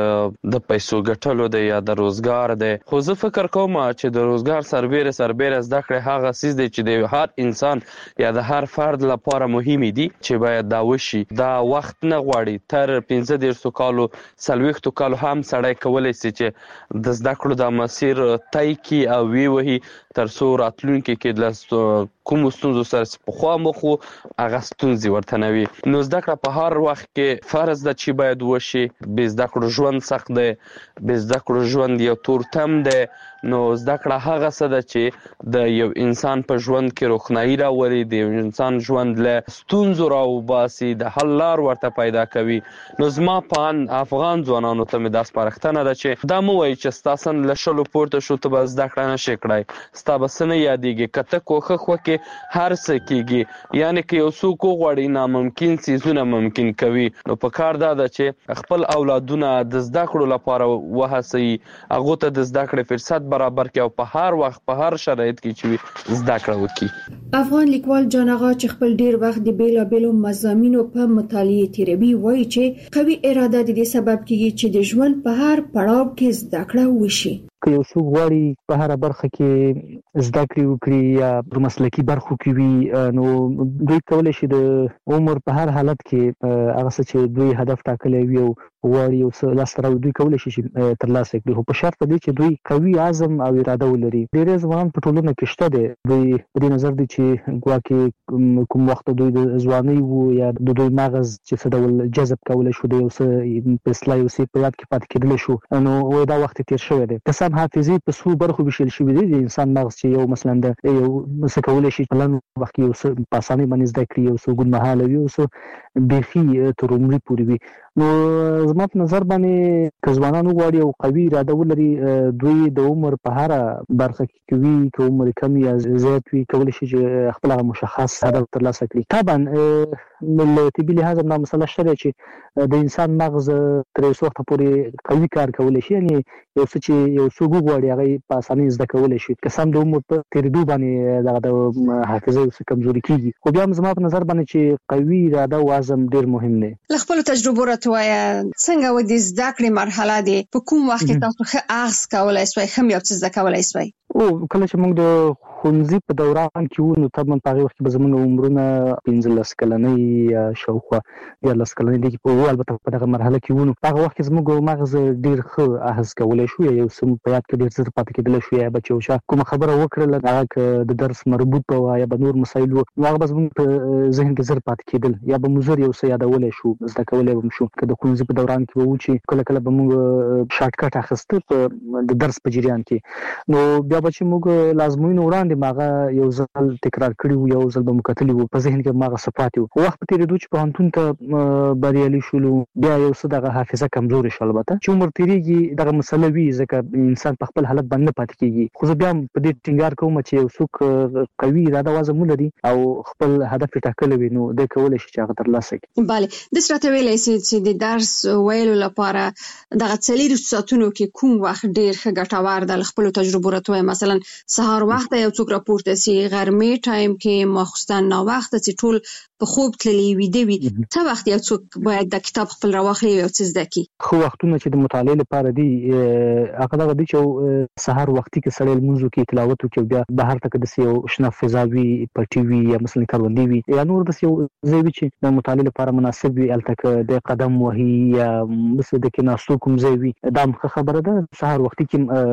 د پیسو ګټلو دی یا د روزګار دی. خو زه فکر کوم چې د روزګار سربیره سربیره زده کړې هغه څیز دی چې د هر انسان یا د هر فرد لپاره مهمې دي چې باید دا وشي. دا وخت نه غواړي، تر پنځه دېرشو کالو څلوېښتو کالو هم سړی کولی شي چې د زده کړو دا مسیر طی کړي او ویې وهي تر څو راتلونکي کې له کومو ستونزو سره چې پخوا مخ وو هغه ستونزې ورته نه وي. نو زده کړه په هر وخت کې فرض ده چې باید وشي. بې زده کړو ژوند سخت دی، بې زده کړو ژوند یو تورتم دی. نو زده کړه هغه څه ده چې د یو انسان په ژوند کې روښنایي راولي، د یو انسان ژوند له ستونزو راوباسي، د حل لار ورته پیدا کوي. نو زما په افغان ځوانانو ته مې دا سپارښتنه ده چې دا مه وایي چې ستا سن له شلو پورته شو ته به زده کړه نه شې کړی، ستا به څه نه یادېږي. که ته کوښښ وکړې هر څه کېږي. یعنې که یو څوک وغواړي ناممکن څیزونه ممکن کوي. نو په کار دا ده چې خپل اولادونه د زده کړو لپاره وهڅوي، هغو ته د زده کړې فرصت برابر کړي او په هر وخت په هر شرایط کې چې زده کړه وکړي.
افغان لیکوال جان اغا چې خپل ډیر وخت د بیلابیلو مضامینو په مطالعه تیروي وایي چې قوي اراده د دې سبب کیږي چې د ژوند په هر پړاو کې زده کړه وشي.
که یو څوک غواړي په هر برخه کې زده کړې وکړي یا په مسلکي برخو کې وي، نو دوی کولای شي د عمر په هر حالت کې هغه څه چې دوی هدف ټاکلی وي او غواړي یو څه لاسته راوړي دوی کولای شي چې ترلاسه کړي، خو په شرط دی چې دوی قوي عزم او اراده ولري. ډېری ځوانان په ټولنه کې شته دي، دوی په دې نظر دي چې ګواکې کوم وخت دوی د ځوانۍ وو یا د دوی مغز چې څه ډول جذب کولی شو د یو څه په اصطلاح یو څه په یاد کې پاتې کېدلی شو، نو وایي دا وخت تېر شوی دی. که څه هم حافظې په څو برخو ویشل شوي دي، د انسان مغز چې یو مثلا د یو څه کولی شي په لنډ وخت کې یو څه په اسانۍ باندې زده کړي، یو څه اوږدمهاله وي، یو څه بیخي تر عمري پورې وي. نو زما په نظر باندې که ځوانان وغواړي او قوي اراده ولري، دوی د عمر په هره برخه کې کوي، که عمر کم یا زیات وي کولی شي چې خپل هغه مشخص هدف ترلاسه کړي. طبعا له طبي لحاظ دا مسله شته ده چې د انسان مغز تر یو څه وخته پورې قوي کار کولی شي، یعنې یو څه چې یو څوک وغواړي هغه په اسانۍ زده کولی شي. که څه هم د عمر په تېرېدو باندې دغه د حافظه یو څه کمزوري کېږي، خو بیا هم زما په نظر باندې چې قوي اراده او عزم ډېر مهم دی.
له خپلو تجربو راته وایه څنګه و د زده کړې مرحله دی، په کوم وخت کې تاسو ښه اخذ کولی سوی، ښه یو څه زده کولی سوی؟
او کله چې موږ د ښوونځي په دوران کې وو، نو طبعا په هغې وخت کې به زموږ عمرونه پنځلس کلنۍ یا شاوخوا دیارلس کلنۍ دی کې وو، البته په دغه مرحله کې وو. نو په هغه وخت کې زموږ مغز ډېر ښه اخذ کولی شو، یا یو څه په یاد کې ډېر زر پاتې کېدلی شو، یا به چې یو چا کومه خبره وکړله هغه که د درس مربوط به وه یا به نور مسایل وو، نو هغه به زموږ په ذهن کې زر پاتې کېدل، یا به مو زر یو څه یادولی شو، زده کولی به م شو. که د ښوونځي په دوران کې به وو چې کله کله به موږ شارټ کټ اخیسته په د درس په جریان کې، نو بیا به چې موږ لازموینو وړاندې به هغه یو ځل تکرار کړي وو، یو ځل به مو کتلي وو، په ذهن کې به هغه څه پاتې وو. وخت په تېرېدو چې پوهنتون ته بریالي شولو، بیا یو څه دغه حافظه کمزورې شوه. البته چې عمر تېرېږي دغه مسله وي، ځکه انسان په خپل حالت باندې نه پاتې کېږي. خو زه بیا هم په دې ټینګار کوم چې یو څوک قوي اراده او عزم ولري او خپل هدف یې ټاکلی وي، نو دی کولی شي چې هغه ترلاسه کړي.
بله، داسې راته ویلی سئ چې د درس ویلو لپاره دغه څلېرویشت ساعتونو کې کوم وخت ډېر ښه ګټور ده؟ له خپلو تجربو راته وایه، مثلا سهار وخته یو څوک راپورته سي، غرمې ټایم کې، ماخوستن ناوخته چې ټول په خوب تللي ویده وي، څه وخت یو څوک باید د کتاب خپل راواخلي او څه زده کړي؟
ښه وختونه چې د مطالعې لپاره دي هغه دغه دي چې سهار وختي کې سړی لمونځ وکړي، تلاوت وکړي، او بیا بهر ته که داسې یو شنه فضا وي، پټي وي، یا مثلا کروندې وي، یا نور داسې یو ځای وي چې د مطالعې لپاره مناسب وي، هلته که د قدم وهي یا داسې د کېناستو کوم ځای وي، دا هم ښه خبره ده. سهار وختي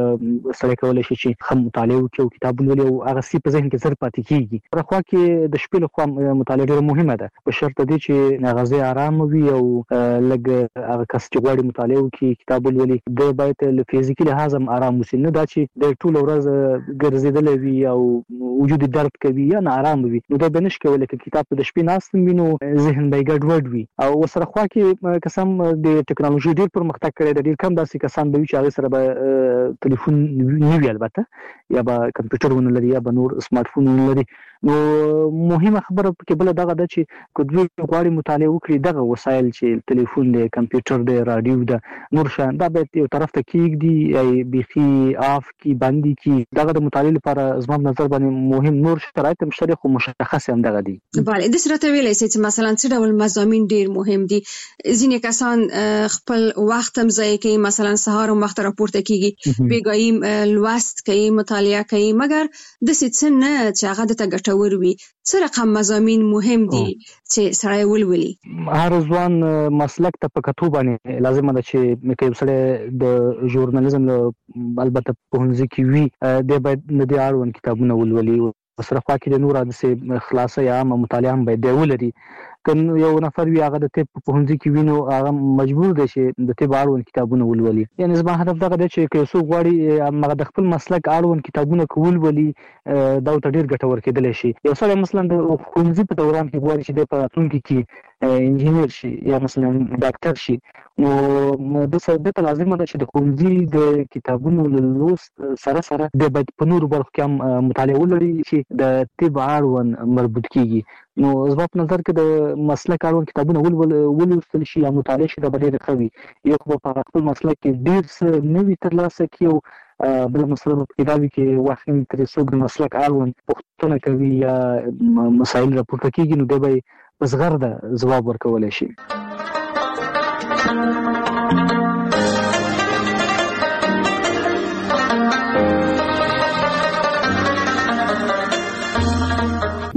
کې سړی کولی شي چې ښه مطالعه وکړي او کتاب ولولي او هغه څه په ذهن کې زر پاتې کېږي. بله خوا کې د شپې لخوا مطالعه ډېره مهمه ده، په شرط دی چې مغزه ارامه وي او لږ هغه کس چې غواړي مطالعه وکړي، کتاب ولولي، دی باید له فزیکي لحاظ هم ارام اوسي، نه دا چې د ټوله ورځ ګرځېدلی وي او وجود درد کوي یا ناارام وي، نو دی به نشي کولی. که کتاب ته د شپې ناست وي نو ذهن به یې ګډوډ وي. او ورسره خوا کې که څه هم د ټکنالوژي ډېر پرمختګ کړی دی، ډېر کم داسې کسان به وي چې هغې سره به تلیفون نه وي البته، یا به کمپیوټر ونه لري، یا به نور سمارټ فون ونه لري. نو مهمه خبره پکې بله دغه ده چې که دوی غواړي مطالعه وکړي، دغه وسایل چې تلیفون دی، کمپیوټر دی، راډیو ده، نور شیان، دا باید یو طرف ته کېږدي یا بیخي آف کړي، بندې کړي. دغه د مطالعې لپاره زما په نظر باندې مهم نور شرایط هم شته، خو مشخص هم دغه دي.
بله، داسې راته ویلی سئ چې مثلا څه ډول مضامین ډېر مهم دي؟ ځینې کسان خپل وخت هم ضایع کوي، مثلا سهار هم وخته راپورته کېږي، بېګایي لوست کوي، مطالعه کوي، مګر داسې څه نه چې هغه درته ګټور وي. څه رقم مضامین مهم دي چې سړی ولولي؟
هر ځوان مسلک ته په کتو باندې لازمه ده چې که یو سړی د ژورنالیزم البته پوهنځي کې وي، دی باید د دې اړوند کتابونه ولولي. ورسره خوا کې د نور داسې خلاصه یا عامه مطالعه هم باید دی ولري. که یو نفر وي هغه د طب په پوهنځي کې وي، نو هغه مجبور دی چې د طب اړوند کتابونه ولولي. یعنې زما هدف دغه دی چې که یو څوک غواړي هغه د خپل مسلک اړوند کتابونه که ولولي، دا ورته ډېر ګټور کېدلی شي. یو سړی مثلا د ښوونځي په دوران کې غواړي چې دی په راتلونکي کې انجینر شي یا مثلا ډاکټر شي، نو ده ته لازمه ده چې د ښوونځي د کتابونو له لوست سره سره دی باید په نورو برخو کې هم مطالعه ولري چې د طب اړوند مربوط کېږي. نو زما په نظر کې د مسلک اړوند کتابونه ولوستل شي یا مطالعه شي، دا به ډېره ښه وي. یو خو به په خپل مسلک کې ډېر څه نوي ترلاسه کړي، او بله مسله به پکې دا وي چې واقعي ترې څوک د مسلک اړوند پوښتنه کوي یا مسایل راپورته کېږي، نو دی به یې په زغرده ځواب ورکولی شي.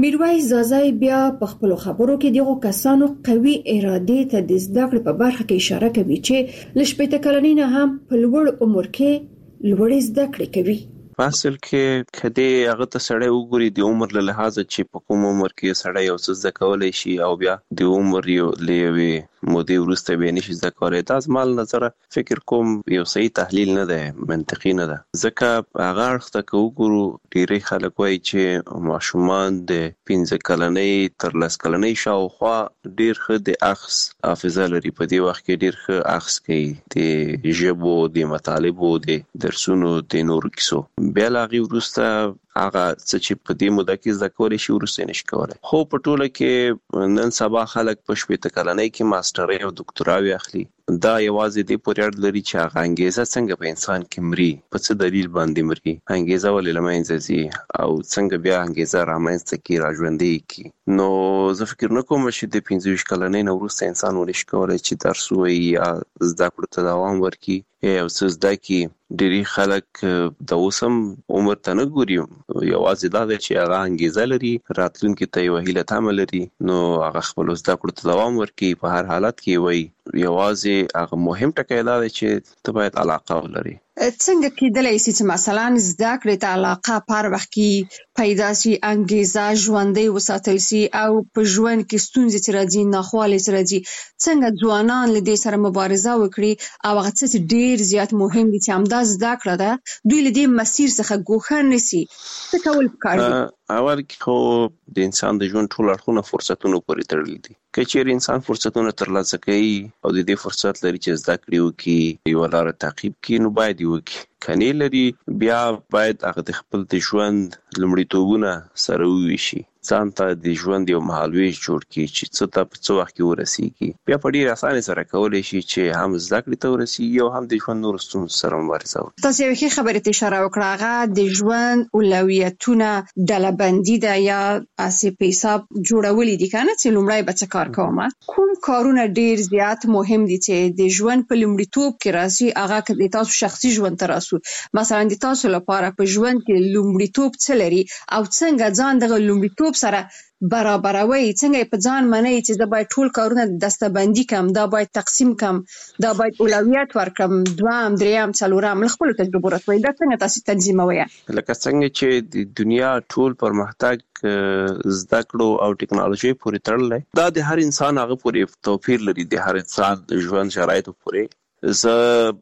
میرویس زازای بیا په خپل خبرو کې دغه کسانو قوي اراده ته د زده کړې په برخه کې اشاره کوي چې لشپېته کلنۍ نه هم په لوړ عمر کې لوړې زده کړې کوي.
اصل کې کدی هغه ته سړی وګوري د عمر له لحاظه چې په کوم عمر کې سړی یو څه زده کولای شي او بیا د عمر یو لوي مودې وروسته به نشي زده کولای. دا زما له نظره فکر کوم یو صحیح تحلیل نه دی، منطقي نه ده، ځکه هغه اړخ ته وګورو ډېری خلک وایي چې ماشومان د پنځه کلنۍ تر لس کلنۍ شاوخوا ډېر ښه د اخذ حافظه لري، په دې وخت کې ډېر ښه اخذ کوي د ژبو، د مطالبو، د درسونو، د نورو کیسو. بیا لا غي وروسته هغه څه چې په دې موده کې زده کولای شي وروسته نشي کولای. خو په ټوله کې نن سبا خلک په شپېته کلنۍ کې ماسترۍ او دکتوراوي اخلي. دا یوازې د پورې اړه لري چې هغه انګیزه څنګه په انسان کې مري، په څه دلیل باندې مري، انګیزه ولې له منځه ځي او څنګه بیا انګیزه رامنځته کی راژوندي کی. نو زه فکر نه کوم چې د پنځه ویشت کلنۍ نه وروسته انسان ونشي کولای چې درس ووایي یا زده کړو ته دوام ورکړي یا څه زده کړي. ډېری خلک د اوسم عمر ته نه ګوري، یوازې دا دی چې هغه انګیزه لري، راتلونکي ته یو هیله تمه لري، نو هغه خپل زده کړو ته دوام ورکړي. په هر حالت کې وایي یوازې هغه مهم ټکی دا دی چې ته باید علاقه ولري.
څنګه کېدلای شي چې مثلا زده کړې ته علاقه پر وخت کې پیدا شي، انګیزه ژوندۍ وساتل شي او په ژوند کې ستونزې چې راځي، ناخوالې چې راځي، څنګه ځوانان له دې سره مبارزه وکړي او هغه څه ډېر زیات مهم دي چې همدا زده کړه ده دوی له دې مسیر څخه ګوښه نه شي. څه کول پکار دي؟
اول کې خو د انسان د ژوند ټول اړخونه فرصتونو پورې تړلي دي. که چیرې انسان فرصتونه ترلاسه کوي او د دې فرصت لري چې زده کړې وکړي، یوه لاره تعقیب کړي، نو باید یې وکړي. که نه لري بیا باید هغه د خپل د ژوند لومړیتوبونه سره وویشي، ځان ته د ژوند یو مهالویش جوړ کړي چې څه ته په څه وخت کې ورسیږي. بیا په ډېرې اسانۍ سره کولی شي چې هم زده کړې ته ورسیږي او هم د ژوند نورو ستونزو سره مبارزه وکړي.
تاسو یوې ښې خبرې ته اشاره وکړه، هغه د ژوند اولویتونه ډله‌بندي ده یا اسې په حساب جوړولي دي، که نه چې لومړی به څه کار کوم. کوم کارونه ډېر زیات مهم دي چې د ژوند په لومړیتوب کې راشي؟ هغه که د تاسو شخصي ژوند ته راسو، مثلا د تاسو لپاره په ژوند کې لومړیتوب څه لري او څنګه ځان دغه لومړیتوب سره برابروي، څنګه په ځان منئ چې دا باید ټول کارونه دسته‌بندي کم، دا باید تقسیم کم، دا باید اولویت ورکم، دوام، دریم، څلورم. له خپلو تجربو راته وایئ دا څنګه تاسو تنظیموئ؟
لکه څنګه چې د دنیا ټول پرمختګ زده کړو او ټکنالوژي پورې تړلی، دا د هر انسان هغه پورې توپیر لري، د هر انسان د ژوند شرایطو پورې. زه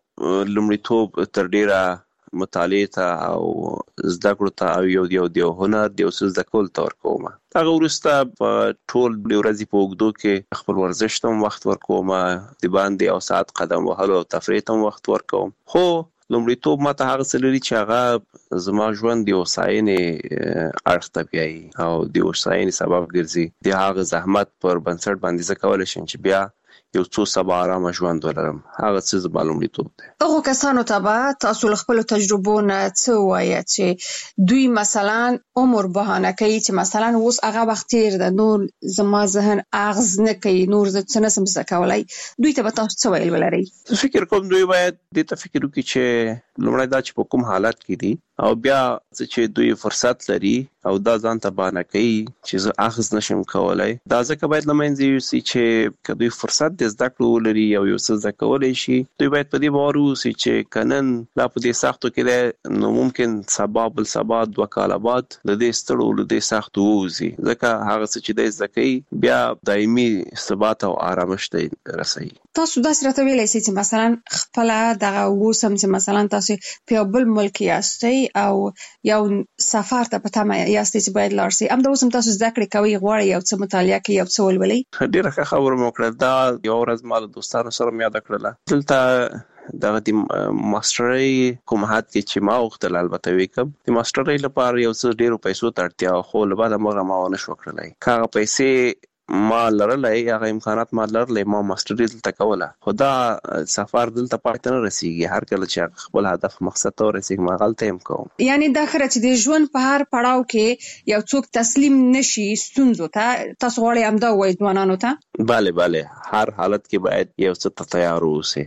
لومړیتوب تر ډیره مطالعه ته او زده کړو ته او یو یو د هنر د یو څه زده کول ته ورکوم. هغه وروسته په ټول ورځې په اوږدو کې خپل ورزش ته هم وخت ورکوم، د باندې یو ساعت قدم وهلو او تفریح ته هم وخت ورکوم. خو لومړیتوب ماته هغه څه لري چې هغه زما ژوند د هوساینې اړخ ته بیایي او د هوساینې سبب ګرځي. د هغه زحمت پر بنسټ باندې زه کولی شم چې بیا یو څو سبا آرامه ژوند ولرم. هغه څه زما لومړیتوب دی.
هغو کسانو ته به تاسو له خپلو تجربو نه څه ووایئ چې دوی مثلا عمر بهانه کوي چې مثلا اوس هغه وخت تېر ده، نور زما ذهن اغز نه کوي، نور زه څه نشم زده کولی، دوی ته به تاسو څه ویل ولرئ؟
فکر کوم دوی باید دې ته فکر وکړي چې لومړی دا چې په کوم حالت کې دي او بیا چې دوی فرصت لري او دا ځان ته بهانه کوي چې زه اخذ نشم کولی، دا ځکه باید له منځه یوسي چې که دوی فرصت د زده کړو ولري او یو څه زده کولی شي، دوی باید په دې باور واوسي چې که نن دا په دې سختو کې دی، نو ممکن سبا بل سبا دوه کاله بعد له دې ستړو له دې سختو ووځي، ځکه هغه څه چې دی زده کوي بیا دایمي ثبات او آرامش ته رسوي.
تاسو داسې راته ویلی شئ چې مثلا خپله دغه اوس هم چې مثلا تاسو په یو بل ملک یاستئ او یو سفر ته په تمه یاستئ چې باید لاړ شئ، همدا اوس هم تاسو زده کړې کوئ، غواړئ یو څه مطالعه کړئ، یو څه ولولئ.
ډېره ښه خبره مو وکړه. دا یوه ورځ ما له دوستانو سره مې یاده کړله. دلته دغه د ماسټرۍ کوم حد کې چې ما غوښتل البته وکړم، د ماسټرۍ لپاره یو څه ډېرو پیسو ته اړتیا، خو له بعده هغه ما ونه شو کړلی. که هغه پیسې ما لرلی، هغه امکانات ما لرلی، ما ماسټري دلته کوله، خو دا سفر دلته پای ته نه رسیږي. هر کله چې خپل هدف مقصد ته ورسیږم هغلته یم کوم.
یعنې دا ښه چې د ژوند په هر پړاو کې یو څوک تسلیم نشي ستونزو ته. تاسو غواړئ همدا ووایئ ځوانانو ته؟
بله بله، هر حالت کې باید یو څه ته تیار واوسئ.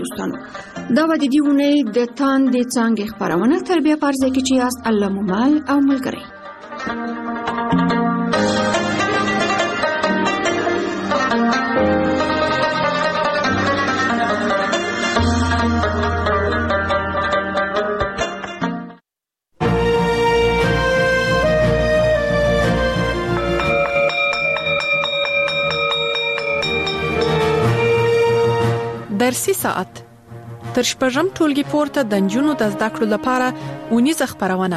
دوستانو دا و د دې اونۍ د تاندې څانګې خپرونه تر بیا په ارزه کې چې یاست الله مو مل او ملګری.
درسي ساعت تر شپږم ټولګي پورته د نجونو د زده کړو لپاره ونیزه خبرونه.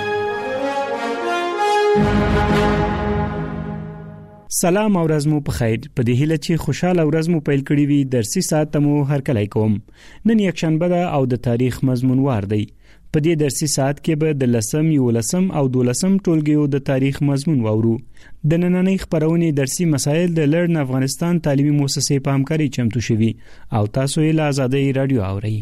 سلام او ورځ مو په خیر. په دې هیله چې خوشاله ورځ مو پیل کړی وي. درسي ساعت مو هر کله کوم. نن یک شنبه ده او د تاریخ مضمون وار دی. په دې درسي ساعت کې به د لسم، یولسم او دولسم ټولګیو د تاریخ مضمون واورو. د نننۍ خبرونې درسي مسایل د لرن افغانستان تعلیمي مؤسسې په همکاري چمتو شوي او تاسو یې له آزادۍ رادیو اورئ.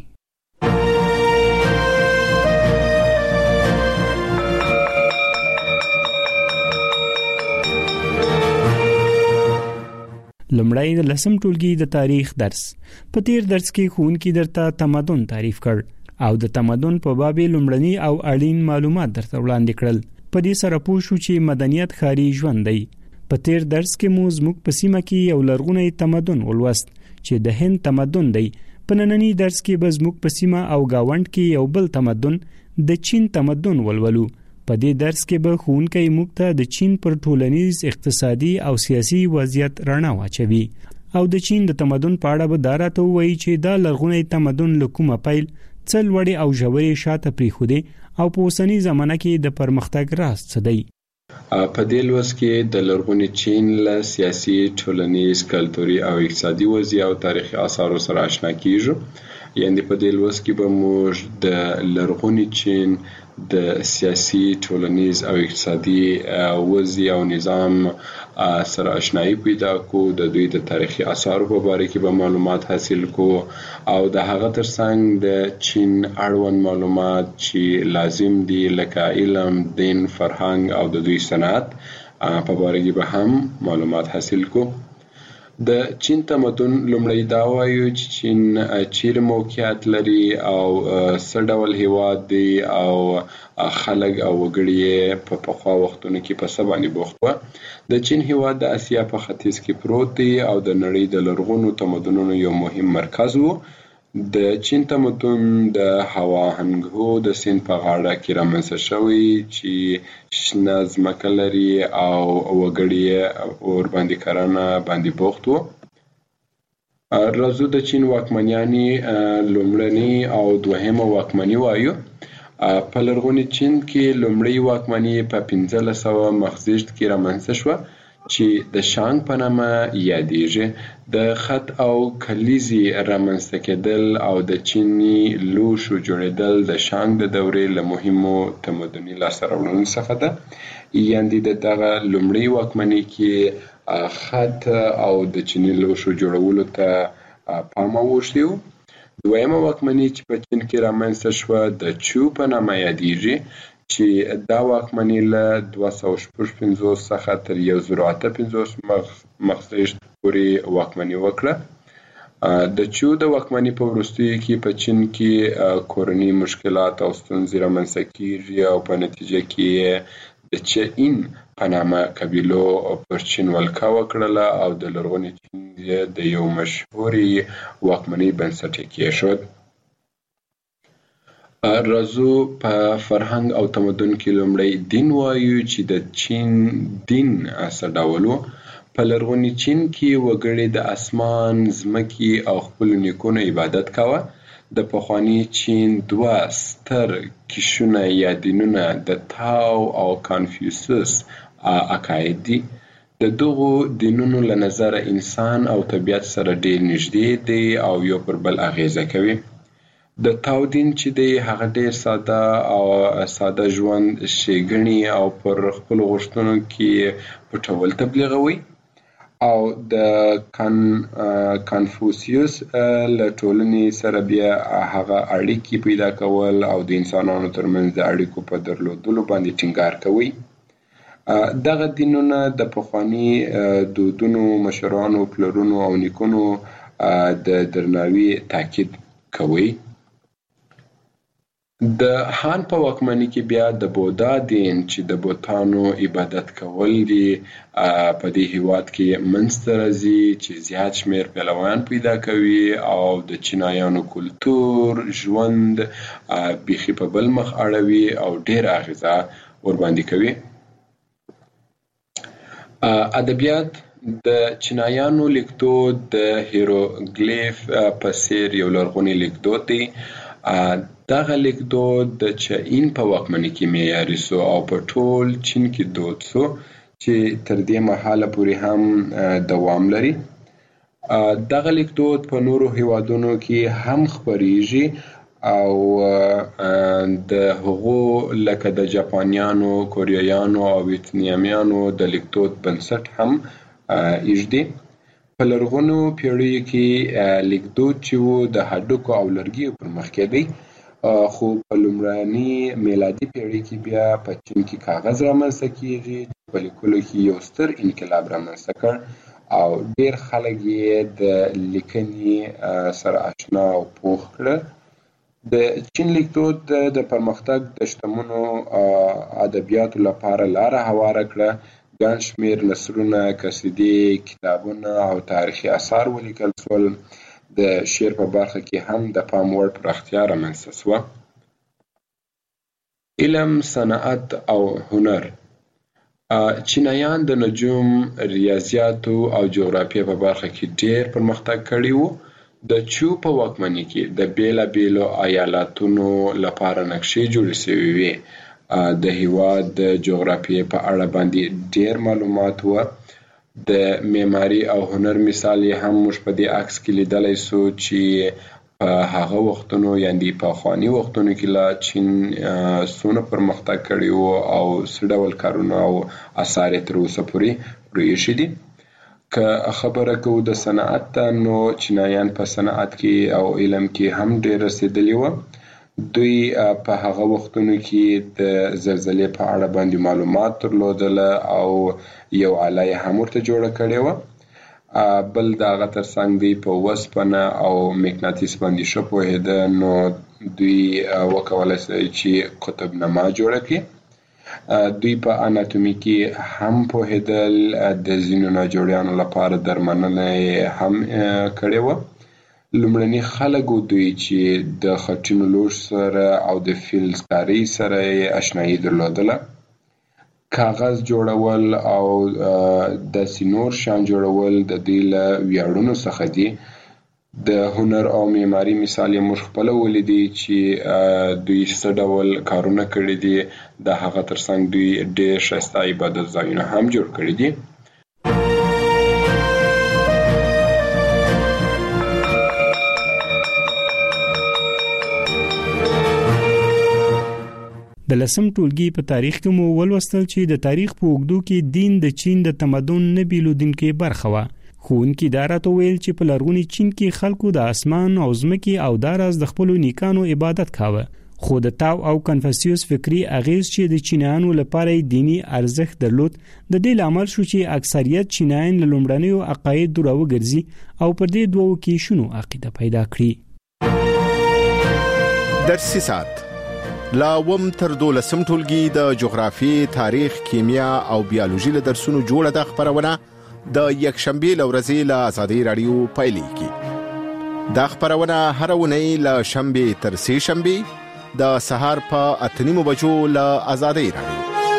لمړی د لسم ټولګي د تاریخ درس. په تیر درس کې ښوونکي درته تمدن تعریف کړ او د تمدن په باب لومړني او اړین معلومات درته وړاندې کړل. په دې سره پوه شو چې مدنیت ښاري ژوند دی. په تیر درس کې مو زموږ په سیمه کې یو لرغونی تمدن ولوست چې د هند تمدن دی. په نننی درس کې به زموږ په سیمه او گاوند کې یو بل تمدن د چین تمدن ولولو. په دې درس کې به ښوونکی موږ ته د چین پر ټولنیز، اقتصادي او سیاسي وضعیت رڼا واچوي او د چین د تمدن په اړه به دا راته ووایي چې دا لرغونی تمدن له کومه پیل څه لوړې او ژورې شاته پریښودې او په اوسنۍ زمانه کې د پرمختګ راز څه دی.
په دې لوست کې د لرغوني چین له سیاسي، ټولنیز، کلتوري او اقتصادي وضعیت او تاریخي آثارو سره آشنا کیږو. یعنی په دې لوست کې به موږ د لرغوني چین د سیاسي، ټولنیز او اقتصادي وضعیت او نظام سره آشنایی پیدا کو. د دوی د تاریخي آثارو په اړه کې به معلومات حاصل کو او د هغه ترڅنګ د چین اړوند معلومات چې لازم دي لکه علم، دین، فرهنګ او د دوی صنعت په اړه کې به هم معلومات حاصل کو. د چین تمدن لومړی دا وایو چې چین چیرې موقعیت لري او څه ډول هیواد دی او خلک او وګړي په پخوا وختونو کې په څه باندې بوخت و. د چین هیواد د اسیا په ختیځ کې پروت دی او د نړۍ د لرغونو تمدنونو یو مهم مرکز و. د چین تمدن د هوا هنګهو د سیند په غاړه کې رامنځته شوی چې شنه ځمکه لري او وګړي ورباندې کرنه باندې بوخت و. راځو د چین واکمنیانې لومړنۍ او دوهمه واکمني وایو. په لرغوني چین کې لومړی واکمني په پنځلس سوه مخزیږد کې رامنځته شوه چې د شانګ په نامه یادېږي. د خط او کلیزې رامنځته کېدل او د چیني لوښو جوړېدل د شانګ د دورې له مهمو تمدني لاسته راوړنو څخه ده. یعنې د دغه لومړۍ واکمنۍ کې خط او د چیني لوښو جوړولو ته پام اوښتی و. دویمه واکمني چې په چین کې رامنځته شوه د چو په نامه یادېږي چې دا واکمني له دوه سوه شپږ پنځوس څخه تر یو زر اته پنځوس مخزیږد پورې واکمني وکړه. د چو د واکمني په وروستیو کې په چین کې کورني مشکلات او ستونزې رامنځته کیږي او په نتیجه کې د چین په نامه قبیلو پر چین ولکه وکړله او د لرغوني چین د یو مشهوري واکمنۍ بنسټ یې کېښود. راځو په فرهنګ او تمدن کې لومړی دین وایو چې د چین دین څه ډول و. په لرغوني چین کې وګړي د اسمان، ځمکې او خپلو نیکونو عبادت کاوه. د پخواني چین دوه ستر کشونه یا دینونه د تاو او کانفیوسس عقاید دي. د دغو دینونو له نظره انسان او طبیعت سره ډېر نږدې دی او یو پر بل اغیزه کوي. د تاو دین چې دی هغه ډېر ساده او ساده ژوند ښېګڼې او پر خپلو غوښتنو کې پټول تبلیغوي او د کان کانفوسیوس له ټولنې سره بیا هغه اړیکې پیدا کول او د انسانانو ترمنځ د اړیکو په درلودلو باندې ټینګار کوي. دغه دینونه د پخواني دودونو، مشرانو، پلرونو او نیکونو د درناوي تاکید کوي. د هان په واکمنۍ کې بیا د بودا دین چې د بوتانو عبادت کول دي په دې هیواد کې منځته راځي چې زیات شمیر پهلوان پیدا کوي او د چینایانو کلتور ژوند بیخي په بل مخ اړوي او ډېر اغیزه ور باندې کوي. ادبیات د چینایانو لیکدود د هیروګلیف په څیر یو لرغونی لیکدود دی. دغه لیکدود د چین په واکمنۍ کې معیاري سو او په ټول چین کې دود سو چې تر دې مهاله پورې هم دوام لري. دغه لیکدود په نورو هیوادونو کې هم خپریږي او د هغو لکه د جاپانیانو، کوریایانو او ویتنامیانو د لیکدود بنسټ هم ایږدي. په لرغونو پیړیو کې لیکدود چې و د هډوکو او لرګیو پر مخ کېدی، خو په لومړني میلادي پیړۍ کې بیا په چین کې کاغذ رامنځته کیږي چې په لیکلو کې یو ستر انقلاب رامنځته کړ او ډېر خلک یې د لیکنې سره آشنا او پوه کړل. د چین لیکدود د پرمختګ د شتمنو ادبیاتو لپاره لاره هواره کړه. ګڼ شمېر نثرونه، قصیدې، کتابونه او تاریخي اثار ولیکل شول. د شعر په برخه کې هم د پام وړ پراختیا رامنځته شوه. علم، صنعت او هنر. چینایان د نجوم، ریاضیاتو او جغرافیې په برخه کې ډېر پرمختګ کړی و. د چو په واکمنۍ کې د بیلابیلو ایالاتونو لپاره نقشې جوړې شوې وې. د هیواد د جغرافیې په اړه باندې ډېر معلومات و. د معماري او هنر مثال یې هم موږ په دې عکس کې لیدلی سو چې په هغه وختونو یعنې په پخواني وختونو کې لا چین څونه پرمختګ کړی و او څه ډول کارونه او اثار یې تر اوسه پورې پرېښي دي. که خبره کوو د صنعت ته، نو چینایان په صنعت کې او علم کې هم ډېر رسېدلي وو. دوی په هغه وختونو کې د زلزلې په اړه باندې معلومات درلودله او یو آله یې هم ورته جوړه کړې وه. بل د هغه ترڅنګ دوی په وسپنه او مقناطیس باندې ښه پوهېده، نو دوی وکولی شي چې قطبنما جوړه کړي. دوی په اناتومي کې هم پوهېدل. د ځینو ناجوړیانو لپاره درملنه یې هم کړې وه. لومړني خلک دوی چې د خټینو لوښو سره او د فلزکارۍ سره یې اشنایي درلودله. کاغذ جوړول او داسې نور شیان جوړول د دوی له ویاړونو څخه دي. د هنر او معماري مثال یې موږ خپله ولیدی چې دوی څه ډول کارونه کړي دي. د هغه ترڅنګ دوی ډېر ښایسته عبادت ځایونه هم جوړ کړي دي.
د لسم ټولګي په تاریخ کې مو ولوستل چې د تاریخ په اوږدو کې دین د چین د تمدن نه بیلودونکې برخه وه. ښوونکي دا راته ویل چې په لرغوني چین کې خلکو د اسمان او ځمکې او داراز د خپلو نیکانو عبادت کاوه. خو د تاو او کنفوسیوس فکری اغیز چې د چینایانو لپاره دینی ارزښت درلود، د دې لامل شو چې اکثریت چینایان له لومړنیو عقایدو راوګرځي او پر دې دوو کې شنو عقیده پیدا کړي.
درسي ساعت لا وم تر دولسم ټولګي د جغرافي، تاریخ، کیمیا او بیولوژي له درسونو جوړه د خبرونه د یکشنبه لورځي له آزادۍ رادیو پایلې کی. دا خبرونه هر ونی له شنبه تر سه شنبه د سهار په اتنیمو بجو له آزادۍ رادیو.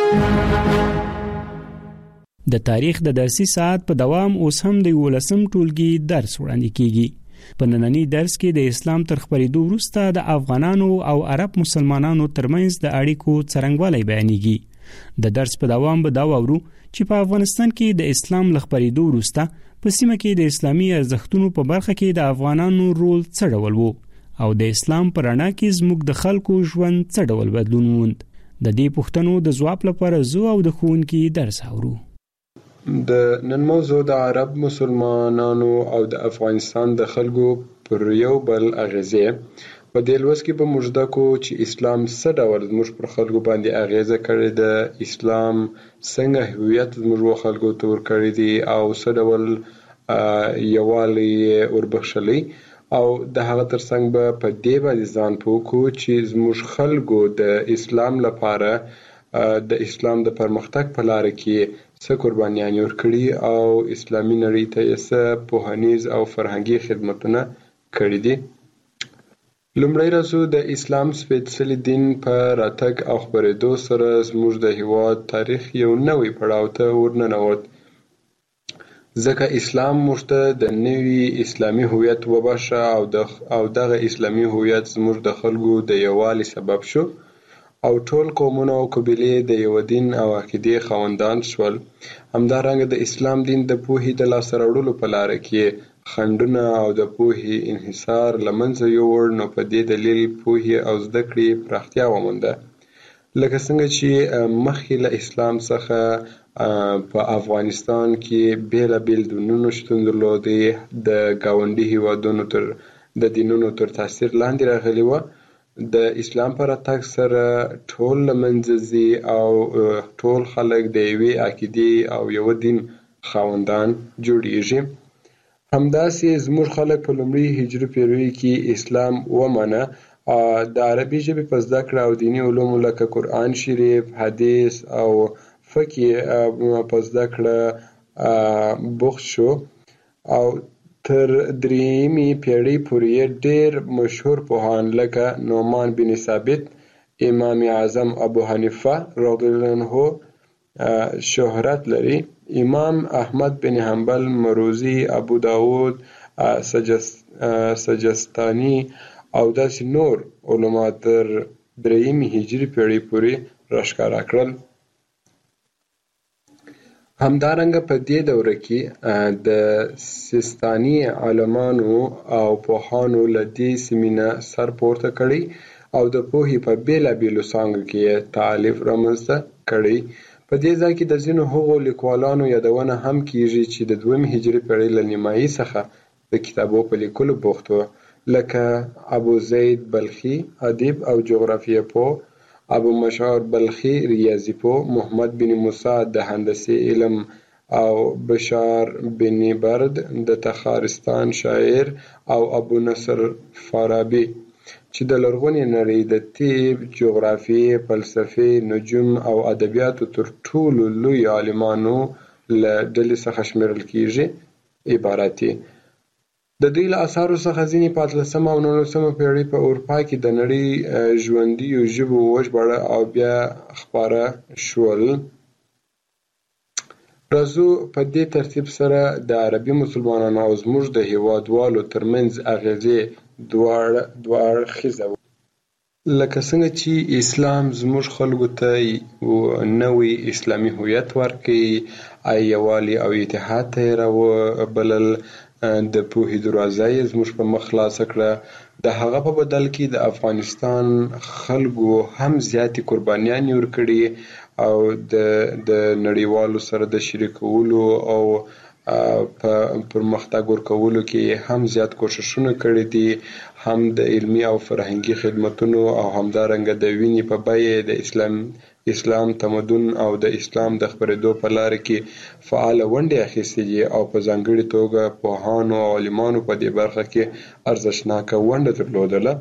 د تاریخ د درسي ساعت په دوام اوس هم د ولسم ټولګي درس وړاندې کیږي. په نننی درس کې د اسلام تر خپرېدو وروسته د افغانانو او عرب مسلمانانو ترمنځ د اړیکو څرنګوالی بیانېږي. د درس په دوام به دا واورو چې په افغانستان کې د اسلام له خپرېدو وروسته په سیمه کې د اسلامي ارزښتونو په برخه کې د افغانانو رول څه ډول و او د اسلام په رڼا کې زموږ د خلکو ژوند څه ډول بدلون وموند. د دې پوښتنو د ځواب لپاره زه او د ښوونکي درس اورو.
د نن موضوع د عرب مسلمانانو او د افغانستان د خلکو پر یو بل اغیزې. په دې لوست کې به موږ زده کوو چې اسلام څه ډول زموږ پر خلکو باندې اغیزه کړې ده، اسلام څنګه هویت زموږ خلکو ته ورکړی دی او څه ډول یووالی وربخښلی، او د هغه ترڅنګ به په دې باندې ځان پوکو چې زموږ خلکو د اسلام لپاره د اسلام د پرمختګ په لار کې څه قربانیان ورکړي او اسلامي نړۍ ته یې څه پوهنیز او فرهنګي خدمتونه کړي دي. لومړی راځو د اسلام سپېڅلي دین په راتګ او خپرېدو سره زموږ د هیواد تاریخ یو نوی پړاو ته ورننوت، ځکه اسلام موږ ته د نوي اسلامي هویت وبښه او د او دغه اسلامي هویت زموږ د خلکو د یووالي سبب شو او ټول قومونه او قبیلې د یو دین او عقیدې خاوندان شول. همدارنګه د اسلام دین د پوهې د لاسته راوړلو په لاره کې خنډونه او د پوهې انحصار له منځه یووړ، نو په دې دلیل پوهې او زده کړې پراختیا ومونده. لکه څنګه چې مخکې له اسلام څخه په افغانستان کې بیلابیل دینونه شتون درلودې، د ګاونډي هیوادونو تر د دینونو تر تاثیر لاندې راغلي وه. د اسلام په راتګ سره ټول له منځه ځي او ټول خلک د یوې عقیدې او یو دین خاوندان جوړیږي. همداسې زموږ خلک په لومړي هجري پیړۍ کې اسلام ومنه. د عربي ژبې په زده کړه او دیني علومو لکه قرآن شریف، حدیث او فقه په زده کړه بوخت شو او تر دریمې پیړۍ پورې ډېر مشهور پوهان لکه نعمان بن ثابت، امام اعظم ابو حنیفه رضی الله عنه شهرت لري. امام احمد بن حنبل، مروزی، ابو داود سجستانی او داسې نور علما تر دریمې هجري پیړۍ پورې راښکاره کړل. همدارنګه په دې دوره کې د سیستاني عالمانو او پوهانو له دې سیمې نه سر پورته کړی او د پوهې په بیلابیلو څانګو کې تالیف رامنځته کړی. په دې ځای کې د ځینو هغو لیکوالانو یادونه هم کیږي چې د دویم هجري پیړۍ له نیمایي څخه د کتابو په لیکلو بوخت و، لکه ابو زید بلخي ادیب او جغرافیه پوه، ابو مشعر بلخي ریاضي پوه، محمد بن موسی د هندسې علم او بشار بن برد د تخارستان شاعر او ابو نصر فارابي چې د لرغونې نړۍ د طب، جغرافیې، فلسفې، نجوم او ادبیاتو تر ټولو لوی عالمانو له ډلې څخه شمیرل کیږي عبارت دي. د دوی له اثارو څخه ځینې په اتلسمه او نولسمه پیړۍ په اروپا کې د نړۍ ژوندیو ژبو وژباړه او بیا خپاره شول. راځو په دې ترتیب سره د عربي مسلمانانو او زموږ د هیوادوالو ترمنځ اغیزې دواړه اړخیزه وه. لکه څنګه چې اسلام زموږ خلکو ته نوی اسلامي هویت ورکړي، یووالی او اتحاد ته یې راوبلل، د پوهې دروازه یې زموږ په مخ خلاصه کړه. د هغه په بدل کې د افغانستان خلکو هم زیاتې قربانیانې ورکړي او د د نړیوالو سره د شریکولو او په پرمختګ ورکولو کې هم زیات کوششونه کړي دي، هم د علمي او فرهنګي خدمتونو او همدارنګه د وینې په بیه د اسلام اسلام تمدن او د اسلام د خپرېدو په لاره کې فعاله ونډې اخیستې دي او په ځانګړې توګه پوهانو او عالمانو په دې برخه کې ارزښتناکه ونډه درلودله.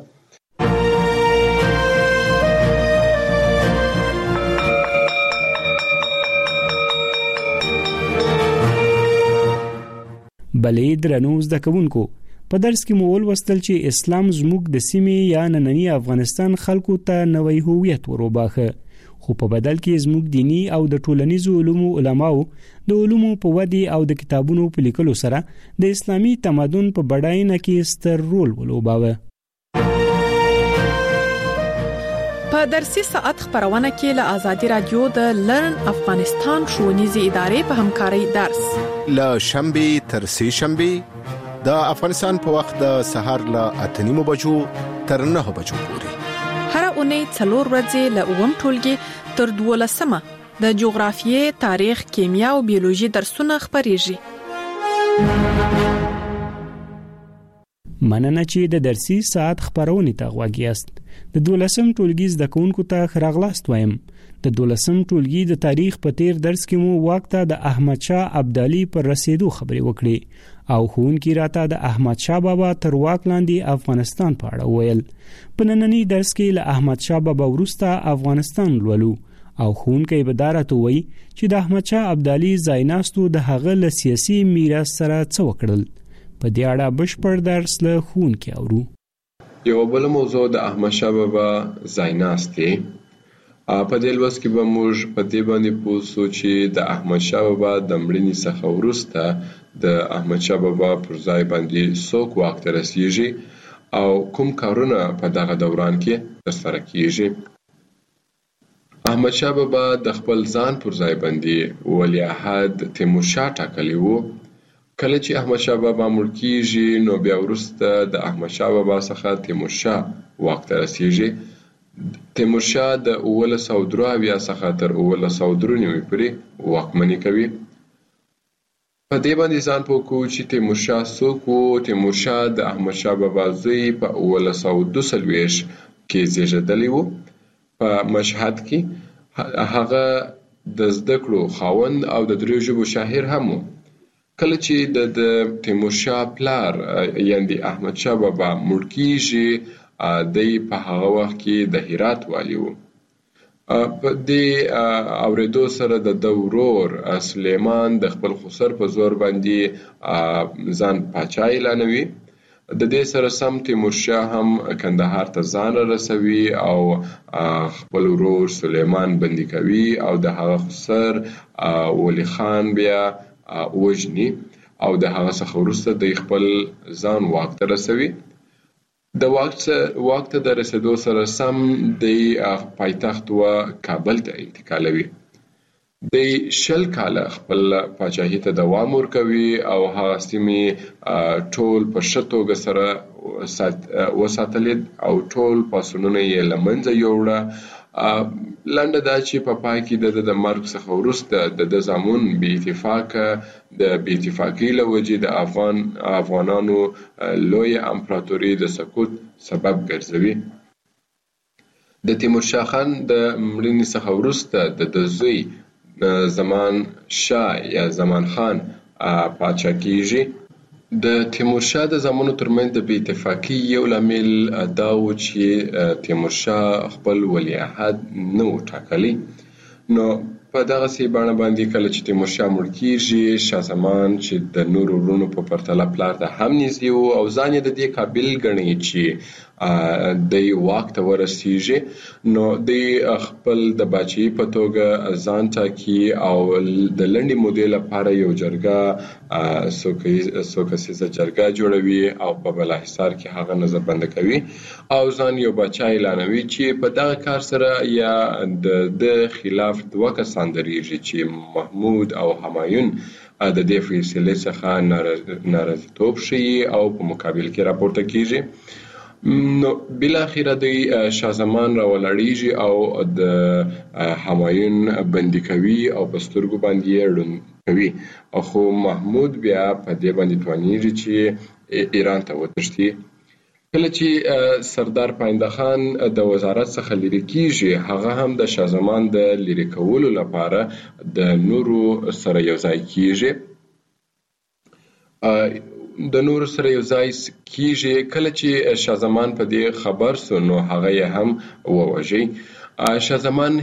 بلې درنو زده کوونکو، په درس کې مو ولوستل چې اسلام زموږ د سیمې یا نننی افغانستان خلکو ته نوی هویت وروباخه، خو په بدل کې زموږ دینی او د ټولنیزو علومو علماو د علومو په ودې او د کتابونو په لیکلو سره د اسلامي تمدن په بډاینه کې ستر رول ولوباوه.
په درسي ساعت خبرونه کې له آزادي رادیو د لرن افغانستان ښوونیزې ادارې په همکارۍ درس
له شنبه تر سه شنبه د افغانستان په وخت د سهار له اته نیمو بجو تر نه بجو پورې
هر اونۍ څلور ورځې له اووم ټولګي تر دولسمه د جغرافیې، تاریخ، کیمیا او بیولوژي درسونه خبرېږي.
مننه چې د درسي ساعت خبرونه ته غوږ یاست. د دولسم ټولګي زده کوونکو ته خراغلاست وایم. د دولسم ټولګي د تاریخ په تیر درس کې مو وخت د احمد شاه ابدالي پر رسیدو خبرې وکړې او ښوونکي راته د احمد شاه بابا تر واک لاندې افغانستان په اړه ویل. په ننني درس کې له احمد شاه بابا وروسته افغانستان لولو او ښوونکی به دا راته وایي چې د احمد شاه ابدالي ځایناستو د هغه له سیاسي میراث سره څه وکړل. په دې اړه بشپړ درس له ښوونکي اورو.
یو بل موضوع د احمد شاه بابا ځایناست دی. په دې لوست کې به موږ په دې باندې پوه شو چې د احمد شاه بابا د مړینې څخه وروسته د احمد شاه بابا پر ځای باندې څوک واک ته رسیږي او کوم کارونه په دغه دوران کې ترسره کیږي. احمد شاه بابا د خپل ځان پر ځای باندې ولیعهد تیمورشاه ټاکلی و. کله چې احمد شاه بابا مړ کیږي نو بیا وروسته د احمد شاه بابا څخه تیمورشاه واک ته رسیږي. تیمورشاه د اوولس سوه درې اویا څخه تر اوولس سوه درې نوي پورې واکمني کوي. په دې باندې ځان پوه کوو چې تیمورشاه څوک و. تیمورشاه د احمد شاه بابا زوی په اوولس سوه دوه څلوېښت کې زیږېدلی و. په مشهد کې هغه د زده کړو خاوند او د دریو ژبو شاعر هم و. کله چې د تیمورشاه پلار یعنې احمد شاه بابا مړ کیږي دی په هغه وخت کې د هرات والی و. په دې اورېدو سره د ده ورور سلیمان د خپل خسر په زور باندې ځان پاچا اعلانوي. د دې سره سم تیمورشاه هم کندهار ته ځان رسوي او خپل ورور سلیمان بندي کوي او د هغه خسر ولی خان بیا وژني او د هغه څخه وروسته د خپل ځان واک ته رسوي. د واک ته د رسېدو سره سم د پایتخت و کابل ته انتقالوي. د شل کاله خپل پاچاهي ته دوام ورکوي او هغه سیمې ټول په ښه توګه سره وساتلې او ټول پاڅونونه یې له منځه یوړه. لنډه دا چې په پای کې د د مرګ څخه وروسته د د زامن بې اتفاقه د بې اتفاقۍ له وجې د افغان افغانانو لویه امپراتوري د سقوط سبب ګرځوي. د تیمورشاه خان د مړینې څخه وروسته د د زوی زمان شاه یا زمان خان پاچا کیږي. د تیمورشاه د زامنو ترمنځ د بې اتفاقۍ یو لامل دا و چې تیمورشاه خپل ولیعهد نه و ټاکلی. نو په دغسې بڼه باندې کله چې تیمورشاه مړ کیږي شاه زمان چې د نورو وروڼو په پرتله پلار ته هم نږدې و او ځان یې د دې قابل ګڼي چې دی واک ته ورسیږي نو دی خپل د باچایي په توګه ځان ټاکي او د لنډې مودې لپاره یو جرګه څو کسیزه جرګه جوړوي او په بالاحصار کې هغه نظربنده کوي او ځان یو باچا اعلانوي چې په دغه کار سره یا د خلاف دوه کسان درېږي چې محمود او همایون د دې فیصلې څخه ناراضیتوب ښیي او په مقابل کې راپورته کیږي. نو بالاخره د شاه زمان راولاړیږي او د همایون بندي کوي او په سترګو باندې یې ړوند کوي. خو محمود بیا په دې باندې توانیږي چې ایران ته وتښتي. کله چې سردار پاینده خان د وزارت څخه لرې کیږي هغه هم د شاه زمان د لرې کولو لپاره د نورو سره یو ځای کیږي. د نورو سره یو ځای کیږي. کله چې شاه زمان په دې خبر سو نو هغه یې هم ووژي. شاه زمان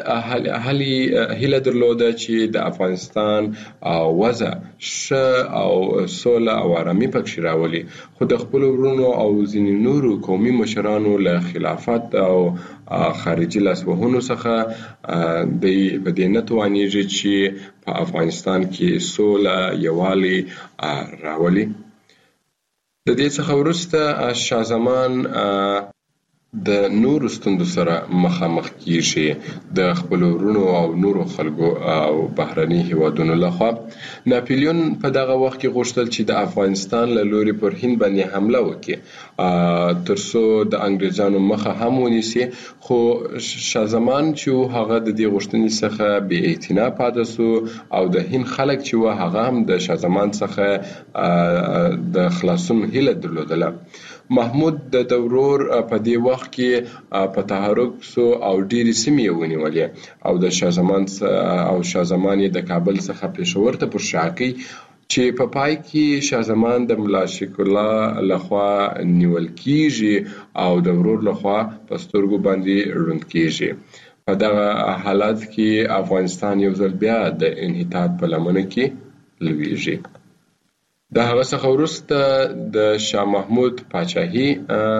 هیله درلوده چې د افغانستان وضع ښه او سوله او آرامي پکې راولي خو د خپلو وروڼو او ځینې نورو قومي مشرانو له خلافت او خارجي لاسوهنو څخه دی په دې نه توانیږي چې په افغانستان کې سوله یووالی راولي. د دې څخه وروسته شاه زمان د نورو ستوندو سره مخامخ کیږي د خپل ورونو او نورو خلکو او بهرني هیوادونو لخوا. ناپلیون په دغه وخت کې غوښتل چې د افغانستان له لوري پر هند باندې حمله وکړي ترڅو د انګریزانو مخه هم ونیسي، خو شاه زمان چې هغه د دې غوښتنې څخه بې اعتنا پاتې شو او د هند خلک چې هغه هم د شاه زمان څخه د خلاصون هیله درلودله. محمود د دورور په دې وخت کې په تحرک سو او ډېری سیمې ونیولې او د شاه زمان او شاه زمان د کابل څخه پېښور ته پر شا کړ چې په پای کې شاه زمان د ملا شیخ الله لخوا نیول کیږي او د ورور لخوا په سترګو باندې ړوند کیږي. په دغه حالت کې افغانستان یو ځل بیا د انحطاط په لمنه کې لویږي. د هغه څخه وروسته د شاه محمود پاچاهي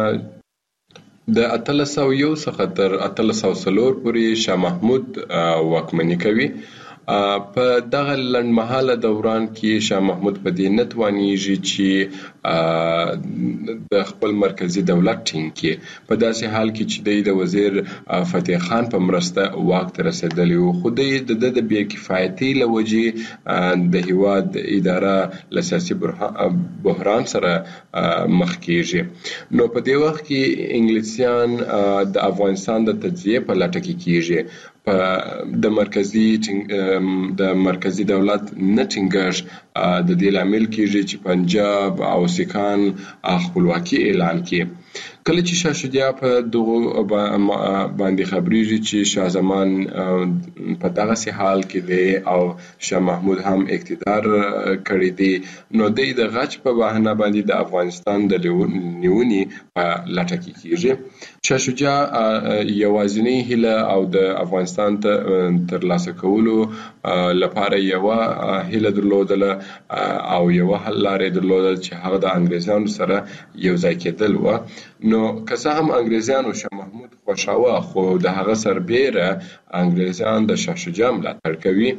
د اتلس سوه یو څخه تر اتلس سوه څلور پورې شاه محمود واکمني کوي. په دغه لنډمهاله دوران کې شاه محمود په دې نه توانیږي چې د خپل مرکزی دولت ټینګ کړي، په داسې حال کې چې د وزیر فتح خان په مرسته واک ته رسېدلی و، خو د د بې کفایتۍ له وجې د هیواد اداره له سیاسي بحران سره مخ کیږي. نو په دې وخت کې انګلیسیان د افغانستان د تجزیې په لټه کې کیږي. د مرکزی د مرکزی دولت نه ټینګښت د دې لامل کیږي چې پنجاب او سیکان خپلواکي اعلان کړي. کله چې شاه شجاع په دغه باندې خبرېږي چې شاه زمان په دغه سي حال کې دی او شاه محمود هم اقتدار کړی دی، نو د غچ په بهانه باندې د افغانستان د نیونې په لټه کې کیږي. شاه شجاع یوازینی هیله او د افغانستان ته ترلاسه کولو لپاره یو هیله درلودله او یو حل لارې درلودل چې هغه د انګریزانو سره یو ځای کېدل و. نو که څه هم انګریزانو شاه محمود خوښاوه، خو د هغه سربیره انګریزان د شاه شجاع ملاتړ کوي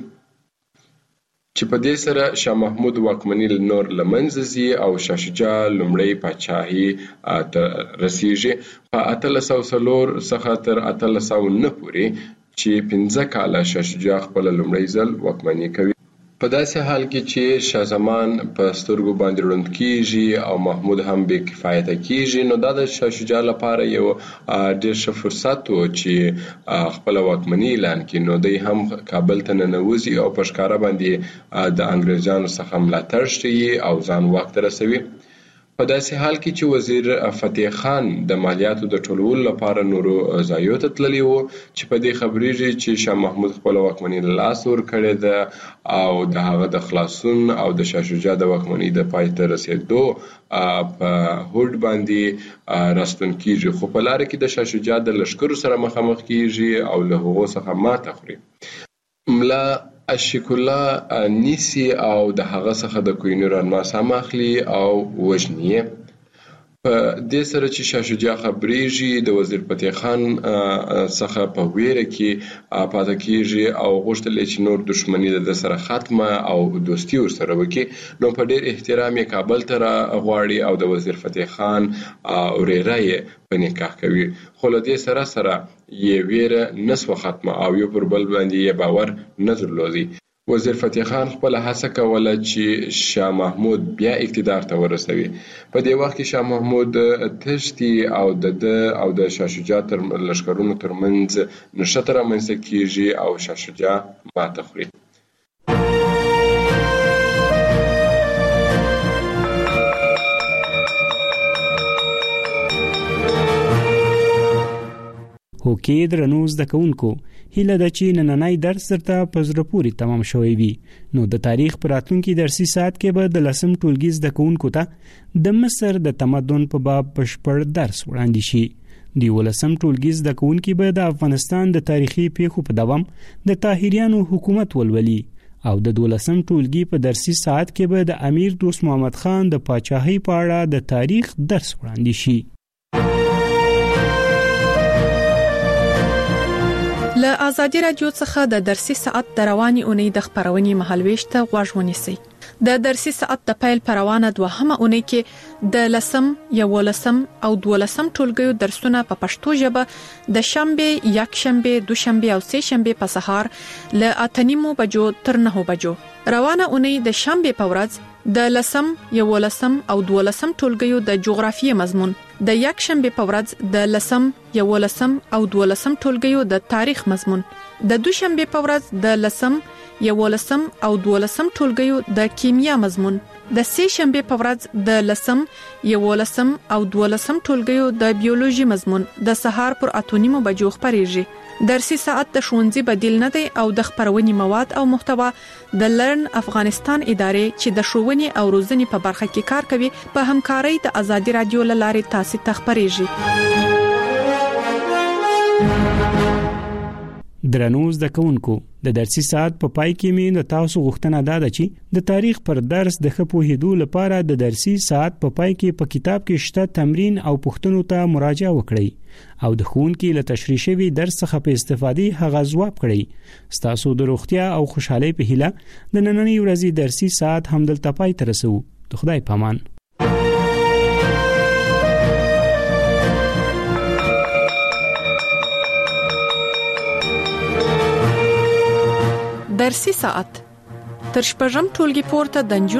چې په دې سره شاه محمود واکمني نور له منځه ځي او شاه شجاع لومړی پاچاهي ته رسیږي. په اتلس سوه څلور څخه تر اتلس سوه نه پورې چې پنځه کاله شاه شجاع خپل لومړی ځل واکمني کوي. په داسې حال کې چې شاه زمان په سترګو باندې ړوند کیږي او محمود هم بې کفایته کیږي، نو دا د شاه شجاع لپاره یو ډېر ښه فرصت و چې خپل واکمني اعلان کړي. نو دی هم کابل ته ننوځي او په ښکاره باندې د انګریزانو څخه ملاتړ ښیي او ځان واک ته رسوي. په داسې حال کې چې وزیر فتح خان د مالیاتو د ټولولو لپاره نورو ځایونو ته تللی و، چې په دې خبرېږي چې شاه محمود خپل واکمني له لاسه ورکړې ده او د هغه د خلاصون او د شاه شجاع د واکمنۍ د پای ته رسېدو په هوډ باندې راستون کیږي. خو په لاره کې د شاه شجاع د لښکرو سره مخامخ کیږي او له هغو څخه ماته خوري. ملا اشیک الله نیسی او د هغه څخه د کوهینور الماس هم اخلي او وژني. په دې سره چې شاه شجاع خبرېږي د وزیر فتح خان څخه په ویره کې پاتې کیږي او غوښتل چې نور دښمني د سره ختمه او دوستي ورسره وکړي. نو په ډېر احترام یې کابل ته راغواړي او د وزیر فتح خان وريره یې په نکاح کوي. خو له دې سره سره یې ویره نسوه ختمه او یو پر بل باندې یې باور نه درلودی. وزیر فتح خان خپل هڅه کوله چې شاه محمود بیا اقتدار ته ورسوي. په دې وخت کې شاه محمود تښتي او د د او د شاه شجاع تر لښکرونو ترمنځ نښته رامنځته کیږي او شاه شجاع ماته خوري.
هوکې درنو زده کوونکو، هیله ده چې نننی درس درته په زړه پورې تمام شوی وي. نو د تاریخ په راتلونکي درسي ساعت کې به د لسم ټولګي زده کوونکو ته د مصر د تمدن په باب بشپړ درس وړاندې شي. د یولسم ټولګي زده کوونکي به د افغانستان د تاریخي پیښو په دوام د طاهریانو حکومت ولولي او د دولسم ټولګي په درسي ساعت کې به د امیر دوست محمد خان د پاچاهۍ په اړه د تاریخ درس وړاندې شي.
له د ازادي رادیو څخه د درسي ساعت د رواني اونۍ د خبرونې مهالويش ته غوږ ونیسئ. د درسي ساعت د پیل پروانه دوهمه اونۍ کې د لسم، یولسم او دولسم ټولګیو درسونه په پښتو ژبه د شنبه، یک شنبه، دوشنبه او سه شنبه په سهار ل اتنیمو بجو تر نه بجو. روانه اونۍ د شنبه په ورځ د لسم، یولسم او دولسم ټولګیو د جغرافیې مضمون، د یک شنبه په ورځ د لسم، یولسم او دولسم ټولګیو د تاریخ مضمون، د دوشنبه په ورځ د لسم، یولسم او دولسم ټولګیو د کیمیا مضمون، د سه شنبه په ورځ د لسم، یولسم او دولسم ټولګیو د بیولوژي مضمون د سهار پر اتونیمو بجو خبريږي. درسي ساعت د ښوونځي بدیل نه دی او د خبرونې مواد او محتوا د لرن افغانستان ادارې چې د ښوونې او روزنې په برخه کې کار کوي په همکارۍ د ازادي رادیو لارې تاسو ته خبريږي.
درنو زده کوونکو، د درسي ساعت په پای کې مې د تاسو غوښتنه ده چې د تاریخ پر درس د ښه پوهېدو لپاره د درسي ساعت په پای کې په کتاب کې شته تمرین او پوښتنو ته مراجعه وکړئ او د ښوونکي له تشریح شوي درس څخه په استفادې هغه ځواب کړئ. ستاسو د روغتیا او خوشحالۍ په هیله د نننۍ ورځې درسي ساعت همدلته پای ته رسو. د خدای په امان.
درسي ساعت تر شپږم ټولګي پورته د